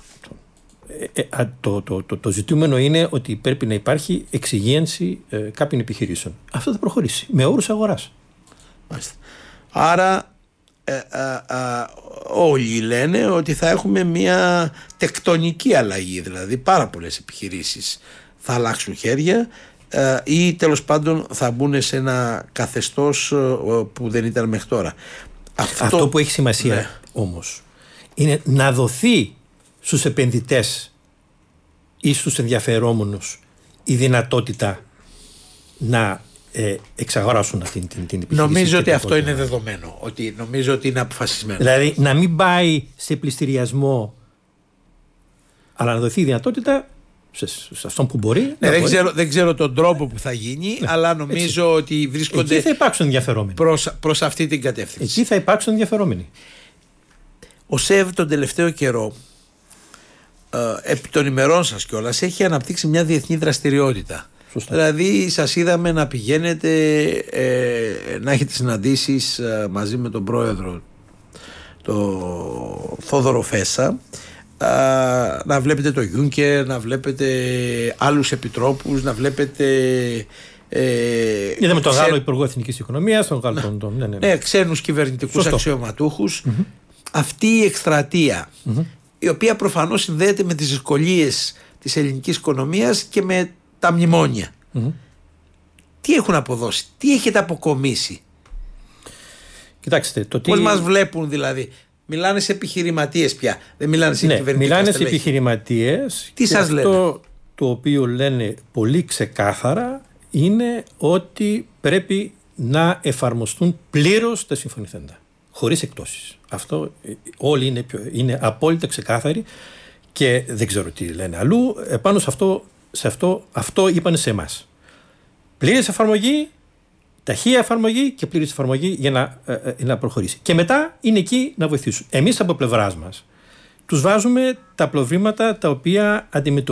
Το ζητούμενο είναι ότι πρέπει να υπάρχει εξυγίανση κάποιων επιχειρήσεων. Αυτό θα προχωρήσει με όρους αγοράς. Άρα όλοι λένε ότι θα έχουμε μια τεκτονική αλλαγή, δηλαδή πάρα πολλές επιχειρήσεις θα αλλάξουν χέρια ή τέλος πάντων θα μπουν σε ένα καθεστώς που δεν ήταν μέχρι τώρα. Αυτό που έχει σημασία όμως είναι να δοθεί στους επενδυτές ή στους ενδιαφερόμενους η δυνατότητα να εξαγοράσουν αυτή την επιχείρηση. Νομίζω ότι αυτό είναι δεδομένο. Νομίζω ότι είναι αποφασισμένο. Δηλαδή να μην πάει σε πληστηριασμό, αλλά να δοθεί η δυνατότητα σε αυτόν που μπορεί. Ναι, δεν ξέρω τον τρόπο που θα γίνει, αλλά νομίζω ότι βρίσκονται. Εκεί θα υπάρξουν ενδιαφερόμενοι. Προς αυτή την κατεύθυνση. Εκεί θα υπάρξουν ενδιαφερόμενοι. Ο ΣΕΒ τον τελευταίο καιρό, επί των ημερών σας κιόλας, έχει αναπτύξει μια διεθνή δραστηριότητα. Σωστά. Δηλαδή σας είδαμε να πηγαίνετε, να έχετε συναντήσεις μαζί με τον πρόεδρο, τον Θόδωρο Φέσα, να βλέπετε το Γιούνκερ, να βλέπετε άλλους επιτρόπους, να βλέπετε είδαμε τον Γάλλο Υπουργό Εθνικής Οικονομίας, τον Γάλλο ξένους κυβερνητικούς αξιωματούχους. Αυτή η εκστρατεία, η οποία προφανώς συνδέεται με τις δυσκολίες της ελληνικής οικονομίας και με τα μνημόνια, τι έχουν αποδώσει, τι έχετε αποκομίσει? Κοιτάξτε, πώς μας βλέπουν δηλαδή? Μιλάνε σε επιχειρηματίες πια, δεν μιλάνε σε κυβερνητικά στελέχη. Μιλάνε σε επιχειρηματίες. Τι σας λένε? Αυτό το οποίο λένε πολύ ξεκάθαρα είναι ότι πρέπει να εφαρμοστούν πλήρως τα συμφωνηθέντα, χωρίς εκτόσεις. Αυτό όλοι είναι απόλυτα ξεκάθαροι και δεν ξέρω τι λένε αλλού. Επάνω σε αυτό είπαν σε εμάς. Πλήρης εφαρμογή, ταχεία εφαρμογή και πλήρης εφαρμογή για να προχωρήσει. Και μετά είναι εκεί να βοηθήσουν. Εμείς από πλευράς μας τους βάζουμε τα προβλήματα τα οποία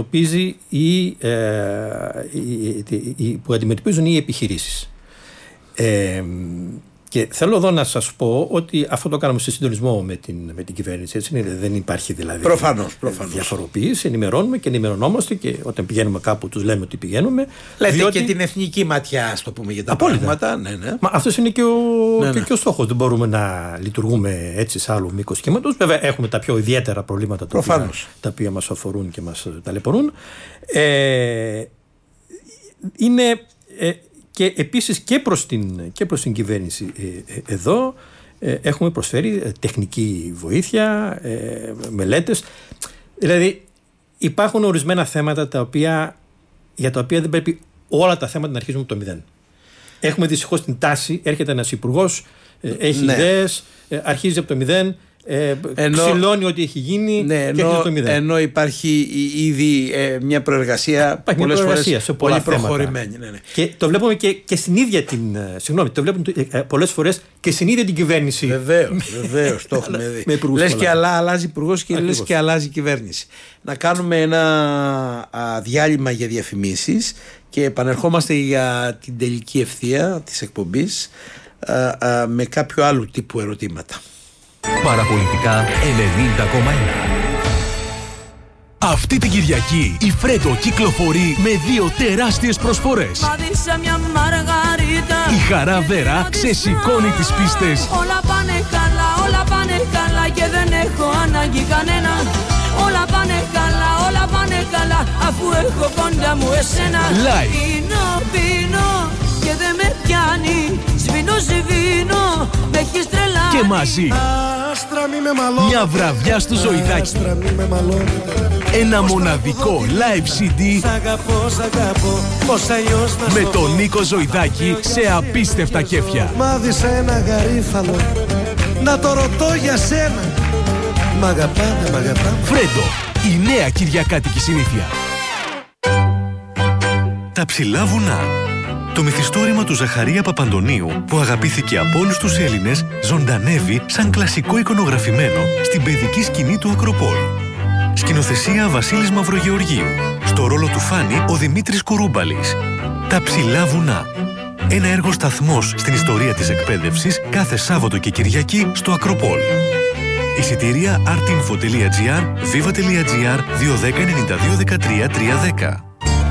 που αντιμετωπίζουν οι επιχειρήσεις. Και θέλω εδώ να σας πω ότι αυτό το κάνουμε σε συντονισμό με την κυβέρνηση. Έτσι, δεν υπάρχει δηλαδή προφανώς. διαφοροποίηση. Ενημερώνουμε και ενημερωνόμαστε και όταν πηγαίνουμε κάπου τους λέμε ότι πηγαίνουμε. Λέτε και την εθνική ματιά, ας το πούμε, για τα πράγματα. Ναι. Μα αυτός είναι και ο στόχος. Δεν μπορούμε να λειτουργούμε έτσι σε άλλο μήκος κύματος. Βέβαια έχουμε τα πιο ιδιαίτερα προβλήματα τα οποία μας αφορούν και μας ταλαιπωρούν. Είναι... Και επίσης και προς την κυβέρνηση εδώ έχουμε προσφέρει τεχνική βοήθεια, μελέτες. Δηλαδή υπάρχουν ορισμένα θέματα για τα οποία δεν πρέπει όλα τα θέματα να αρχίζουμε από το μηδέν. Έχουμε δυστυχώς την τάση, έρχεται ένας υπουργός, έχει ιδέες, αρχίζει από το μηδέν, ξυλώνει ό,τι έχει γίνει και έρχεται από το μηδέν. Ενώ υπάρχει ήδη μια προεργασία πολλές φορές σε πολλά πολύ προχωρημένη. Ναι. Και το βλέπουμε και στην ίδια το βλέπουμε πολλές φορές και στην ίδια την κυβέρνηση. Βεβαίως, το έχουμε δει. Λες και αλλάζει υπουργός και λες και αλλάζει κυβέρνηση. Να κάνουμε ένα διάλειμμα για διαφημίσεις και επανερχόμαστε για την τελική ευθεία της εκπομπής με κάποιο άλλου τύπου ερωτήματα. Παραπολιτικά 90,1. Αυτή την Κυριακή η Φρέντο κυκλοφορεί με 2 τεράστιες προσφορές. Η Χαρά Βέρα ξεσηκώνει τις πίστες. Όλα πάνε καλά και δεν έχω ανάγκη κανένα. Όλα πάνε καλά αφού έχω κοντά μου εσένα. Live. Πίνω και δεν με πιάνει. Σβήνω, με έχεις τρελάνει. Και μαζί μια βραδιά στο Ζωηδάκι. Ένα μοναδικό live CD με τον Νίκο Ζωηδάκη σε απίστευτα κέφια. Μ' ένα γαρίφαλο να το ρωτώ για σένα. Μ' αγαπάνε. Φρέντο, η νέα κυριακάτικη συνήθεια. Τα ψηλά βουνά. Το μυθιστόρημα του Ζαχαρία Παπαντονίου, που αγαπήθηκε από όλους τους Έλληνες, ζωντανεύει σαν κλασικό εικονογραφημένο στην παιδική σκηνή του Ακροπόλ. Σκηνοθεσία Βασίλης Μαυρογεωργίου. Στο ρόλο του Φάνη ο Δημήτρης Κουρούμπαλης. Τα ψηλά βουνά. Ένα έργο σταθμός στην ιστορία της εκπαίδευσης κάθε Σάββατο και Κυριακή στο Ακροπόλ. Εισιτήρια artinfo.gr, viva.gr 210 92 13 310.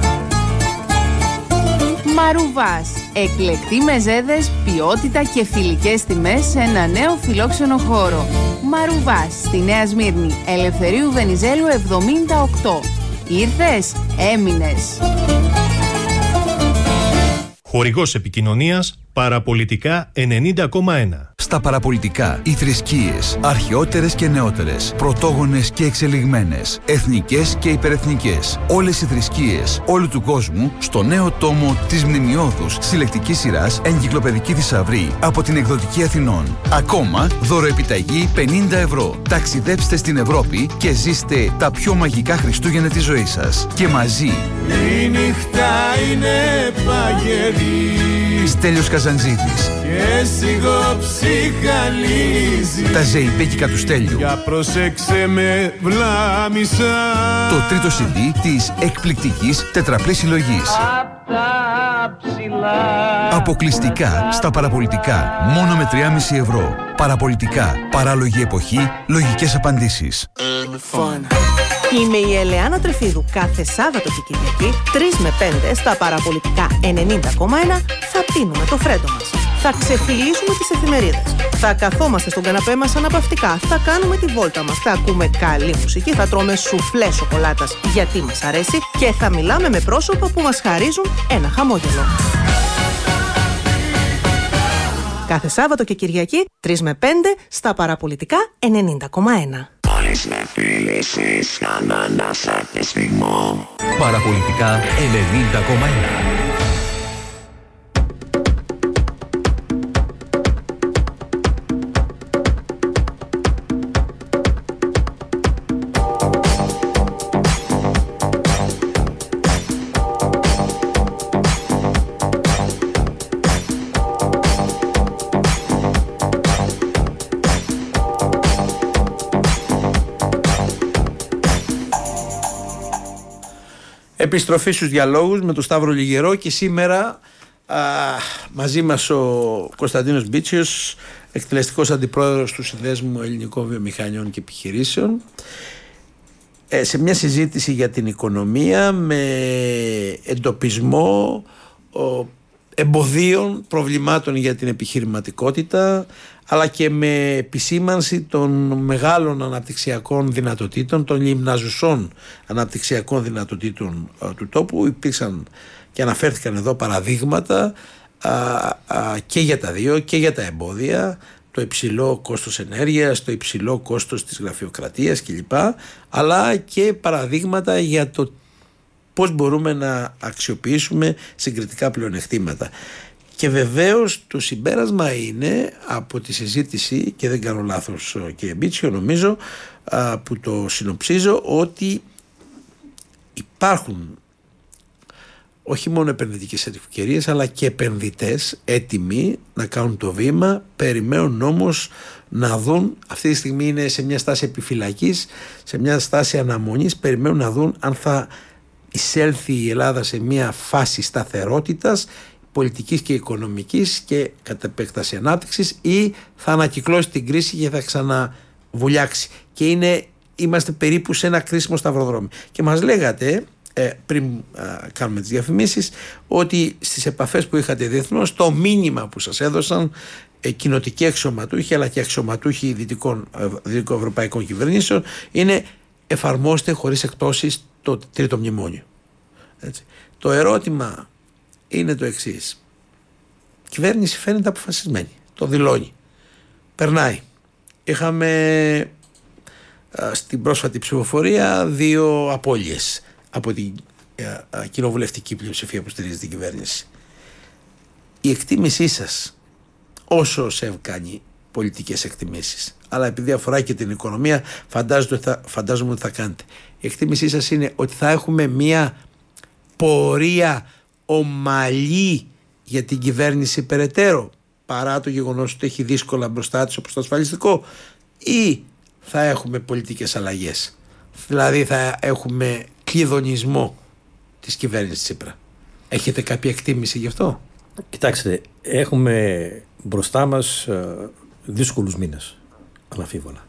Μαρουβάς. Εκλεκτοί μεζέδες, ποιότητα και φιλικές τιμές σε ένα νέο φιλόξενο χώρο. Μαρουβάς, στη Νέα Σμύρνη, Ελευθερίου Βενιζέλου 78. Ήρθες, έμεινες. Χορηγός επικοινωνίας Παραπολιτικά 90,1. Στα παραπολιτικά, οι θρησκείες, αρχαιότερες και νεότερες, πρωτόγονες και εξελιγμένες, εθνικές και υπερεθνικές. Όλες οι θρησκείες όλου του κόσμου στο νέο τόμο της μνημειώδους συλλεκτικής σειράς Εγκυκλοπαιδική Θησαυρή από την Εκδοτική Αθηνών. Ακόμα δωροεπιταγή 50 ευρώ. Ταξιδέψτε στην Ευρώπη και ζήστε τα πιο μαγικά Χριστούγεννα της ζωής σας. Και μαζί. Η νύχτα είναι παγερή. Στέλιος Καζαντζίδης. Και σιγοψυχαλίζει. Τα ζεϊμπέκικα του Στέλιου. Για πρόσεξε με βλάμισα. Το τρίτο CD της εκπληκτικής τετραπλής συλλογής. Απ' τα ψηλά. Αποκλειστικά στα παραπολιτικά. Μόνο με 3,5 ευρώ. Παραπολιτικά. Παράλογη εποχή. Λογικές απαντήσεις. Είμαι η Ελεάνα Τρεφίδου. Κάθε Σάββατο και Κυριακή 3 με 5 στα παραπολιτικά 90,1 θα πίνουμε το φρέντο μας. Θα ξεφυλίσουμε τις εφημερίδες. Θα καθόμαστε στον καναπέ μας αναπαυτικά. Θα κάνουμε τη βόλτα μας. Θα ακούμε καλή μουσική. Θα τρώμε σουφλέ σοκολάτας γιατί μας αρέσει. Και θα μιλάμε με πρόσωπα που μας χαρίζουν ένα χαμόγελο. Κάθε Σάββατο και Κυριακή 3 με 5 στα παραπολιτικά 90,1. Όλες με φίλησες, ανανάσα και σφιγμό. Παραπολιτικά 90,1. Επιστροφή στους διαλόγους με τον Σταύρο Λιγερό και σήμερα μαζί μας ο Κωνσταντίνος Μπίτσιος, εκτελεστικός αντιπρόεδρος του Συνδέσμου Ελληνικών Βιομηχανιών και Επιχειρήσεων, σε μια συζήτηση για την οικονομία με εντοπισμό εμποδίων, προβλημάτων για την επιχειρηματικότητα, αλλά και με επισήμανση των μεγάλων αναπτυξιακών δυνατοτήτων, των λιμναζουσών αναπτυξιακών δυνατοτήτων του τόπου. Υπήρξαν και αναφέρθηκαν εδώ παραδείγματα και για τα δύο, και για τα εμπόδια, το υψηλό κόστος ενέργειας, το υψηλό κόστος της γραφειοκρατίας κλπ, αλλά και παραδείγματα για το πώς μπορούμε να αξιοποιήσουμε συγκριτικά πλεονεκτήματα. Και βεβαίως το συμπέρασμα είναι από τη συζήτηση, και δεν κάνω λάθος κύριε Μπίτσιο, νομίζω που το συνοψίζω, ότι υπάρχουν όχι μόνο επενδυτικές ευκαιρίες αλλά και επενδυτές έτοιμοι να κάνουν το βήμα, περιμένουν όμως να δουν, αυτή τη στιγμή είναι σε μια στάση επιφυλακής, σε μια στάση αναμονής, περιμένουν να δουν αν θα εισέλθει η Ελλάδα σε μια φάση σταθερότητας πολιτικής και οικονομικής και κατ' επέκταση ανάπτυξης, ή θα ανακυκλώσει την κρίση και θα ξαναβουλιάξει. Και είμαστε περίπου σε ένα κρίσιμο σταυροδρόμι. Και μας λέγατε πριν κάνουμε τις διαφημίσεις ότι στις επαφές που είχατε διεθνώς, το μήνυμα που σας έδωσαν κοινοτικοί αξιωματούχοι αλλά και αξιωματούχοι δυτικοευρωπαϊκών κυβερνήσεων είναι: εφαρμόστε χωρίς εκπτώσεις το τρίτο μνημόνιο. Έτσι. Το ερώτημα είναι το εξής. Η κυβέρνηση φαίνεται αποφασισμένη, το δηλώνει, περνάει. Είχαμε στην πρόσφατη ψηφοφορία 2 απώλειες από την κοινοβουλευτική πλειοψηφία που στηρίζει την κυβέρνηση. Η εκτίμησή σας, όσο ΣΕΒ κάνει πολιτικές εκτιμήσεις, αλλά επειδή αφορά και την οικονομία, φαντάζομαι ότι θα κάνετε, η εκτίμησή σας είναι ότι θα έχουμε μια πορεία ομαλή για την κυβέρνηση περαιτέρω, παρά το γεγονός ότι έχει δύσκολα μπροστά της όπως το ασφαλιστικό, ή θα έχουμε πολιτικές αλλαγές, δηλαδή θα έχουμε κλειδονισμό της κυβέρνησης Τσίπρα? Έχετε κάποια εκτίμηση γι' αυτό? Κοιτάξτε, έχουμε μπροστά μας δύσκολους μήνες, αναμφίβολα.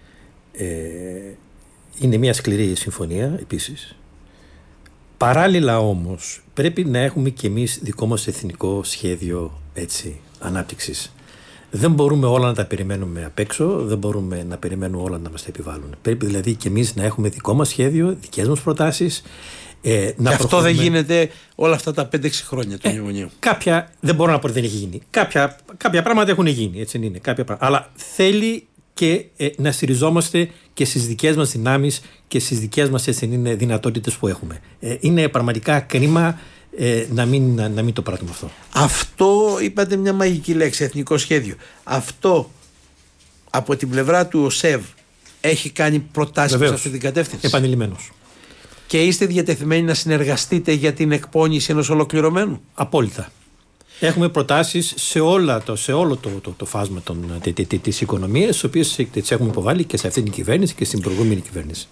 Είναι μια σκληρή συμφωνία επίσης. Παράλληλα όμως πρέπει να έχουμε και εμείς δικό μας εθνικό σχέδιο ανάπτυξης. Δεν μπορούμε όλα να τα περιμένουμε απ' έξω, δεν μπορούμε να περιμένουμε όλα να μας τα επιβάλλουν. Πρέπει δηλαδή και εμείς να έχουμε δικό μας σχέδιο, δικές μας προτάσεις, Και αυτό δεν γίνεται όλα αυτά τα 5-6 χρόνια του μνημονίου. Κάποια, δεν μπορώ να πω ότι δεν έχει γίνει. Κάποια πράγματα έχουν γίνει, έτσι είναι. Αλλά θέλει και να στηριζόμαστε και στις δικές μας δυνάμεις και στις δικές μας δυνατότητες που έχουμε. Είναι πραγματικά κρίμα να μην το πράττουμε αυτό. Αυτό είπατε μια μαγική λέξη, εθνικό σχέδιο. Αυτό από την πλευρά του ΟΣΕΒ έχει κάνει προτάσεις σε αυτή την κατεύθυνση? Επανειλημμένως. Και είστε διατεθειμένοι να συνεργαστείτε για την εκπόνηση ενός ολοκληρωμένου? Απόλυτα. Έχουμε προτάσεις σε όλο το φάσμα της οικονομίας, τις οποίες τις έχουμε υποβάλει και σε αυτήν την κυβέρνηση και στην προηγούμενη κυβέρνηση.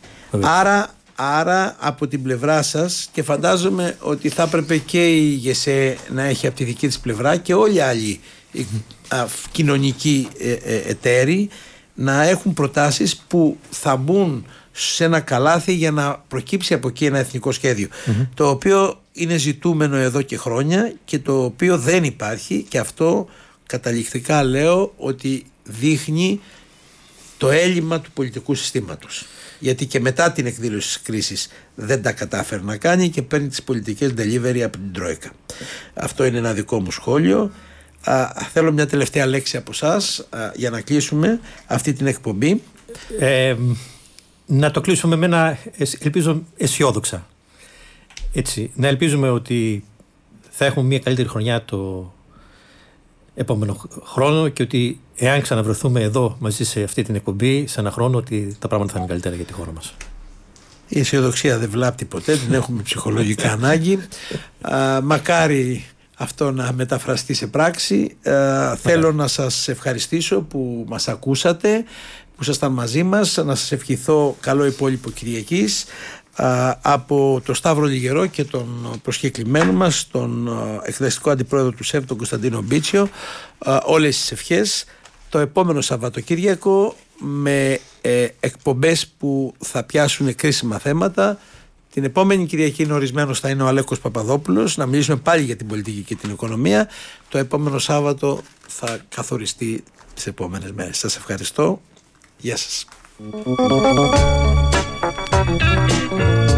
Άρα από την πλευρά σας, και φαντάζομαι ότι θα έπρεπε και η ΓΕΣΕ να έχει από τη δική της πλευρά και όλοι οι άλλοι κοινωνικοί εταίροι να έχουν προτάσεις που θα μπουν σε ένα καλάθι για να προκύψει από εκεί ένα εθνικό σχέδιο, το οποίο είναι ζητούμενο εδώ και χρόνια και το οποίο δεν υπάρχει, και αυτό καταληκτικά λέω ότι δείχνει το έλλειμμα του πολιτικού συστήματος, γιατί και μετά την εκδήλωση της κρίσης δεν τα κατάφερε να κάνει και παίρνει τις πολιτικές delivery από την Τρόικα. Αυτό είναι ένα δικό μου σχόλιο. Θέλω μια τελευταία λέξη από εσάς για να κλείσουμε αυτή την εκπομπή. Να το κλείσουμε με ένα, ελπίζω, αισιόδοξα. Έτσι, να ελπίζουμε ότι θα έχουμε μια καλύτερη χρονιά το επόμενο χρόνο και ότι εάν ξαναβρεθούμε εδώ μαζί σε αυτή την εκπομπή σε ένα χρόνο, ότι τα πράγματα θα είναι καλύτερα για τη χώρα μας. Η αισιοδοξία δεν βλάπτει ποτέ, την έχουμε ψυχολογικά ανάγκη. Μακάρι αυτό να μεταφραστεί σε πράξη. Θέλω να σας ευχαριστήσω που μας ακούσατε, που ήσασταν μαζί μας, να σας ευχηθώ καλό υπόλοιπο Κυριακής. Από το Σταύρο Λιγερό και τον προσκεκλημένο μας, τον εκδραστικό αντιπρόεδρο του ΣΕΒ, τον Κωνσταντίνο Μπίτσιο, όλες τις ευχές. Το επόμενο Σαββατοκύριακο με εκπομπές που θα πιάσουν κρίσιμα θέματα. Την επόμενη Κυριακή είναι ορισμένος, θα είναι ο Αλέκος Παπαδόπουλος, να μιλήσουμε πάλι για την πολιτική και την οικονομία. Το επόμενο Σάββατο θα καθοριστεί τις επόμενες μέρες. Σας ευχαριστώ. Γεια σας.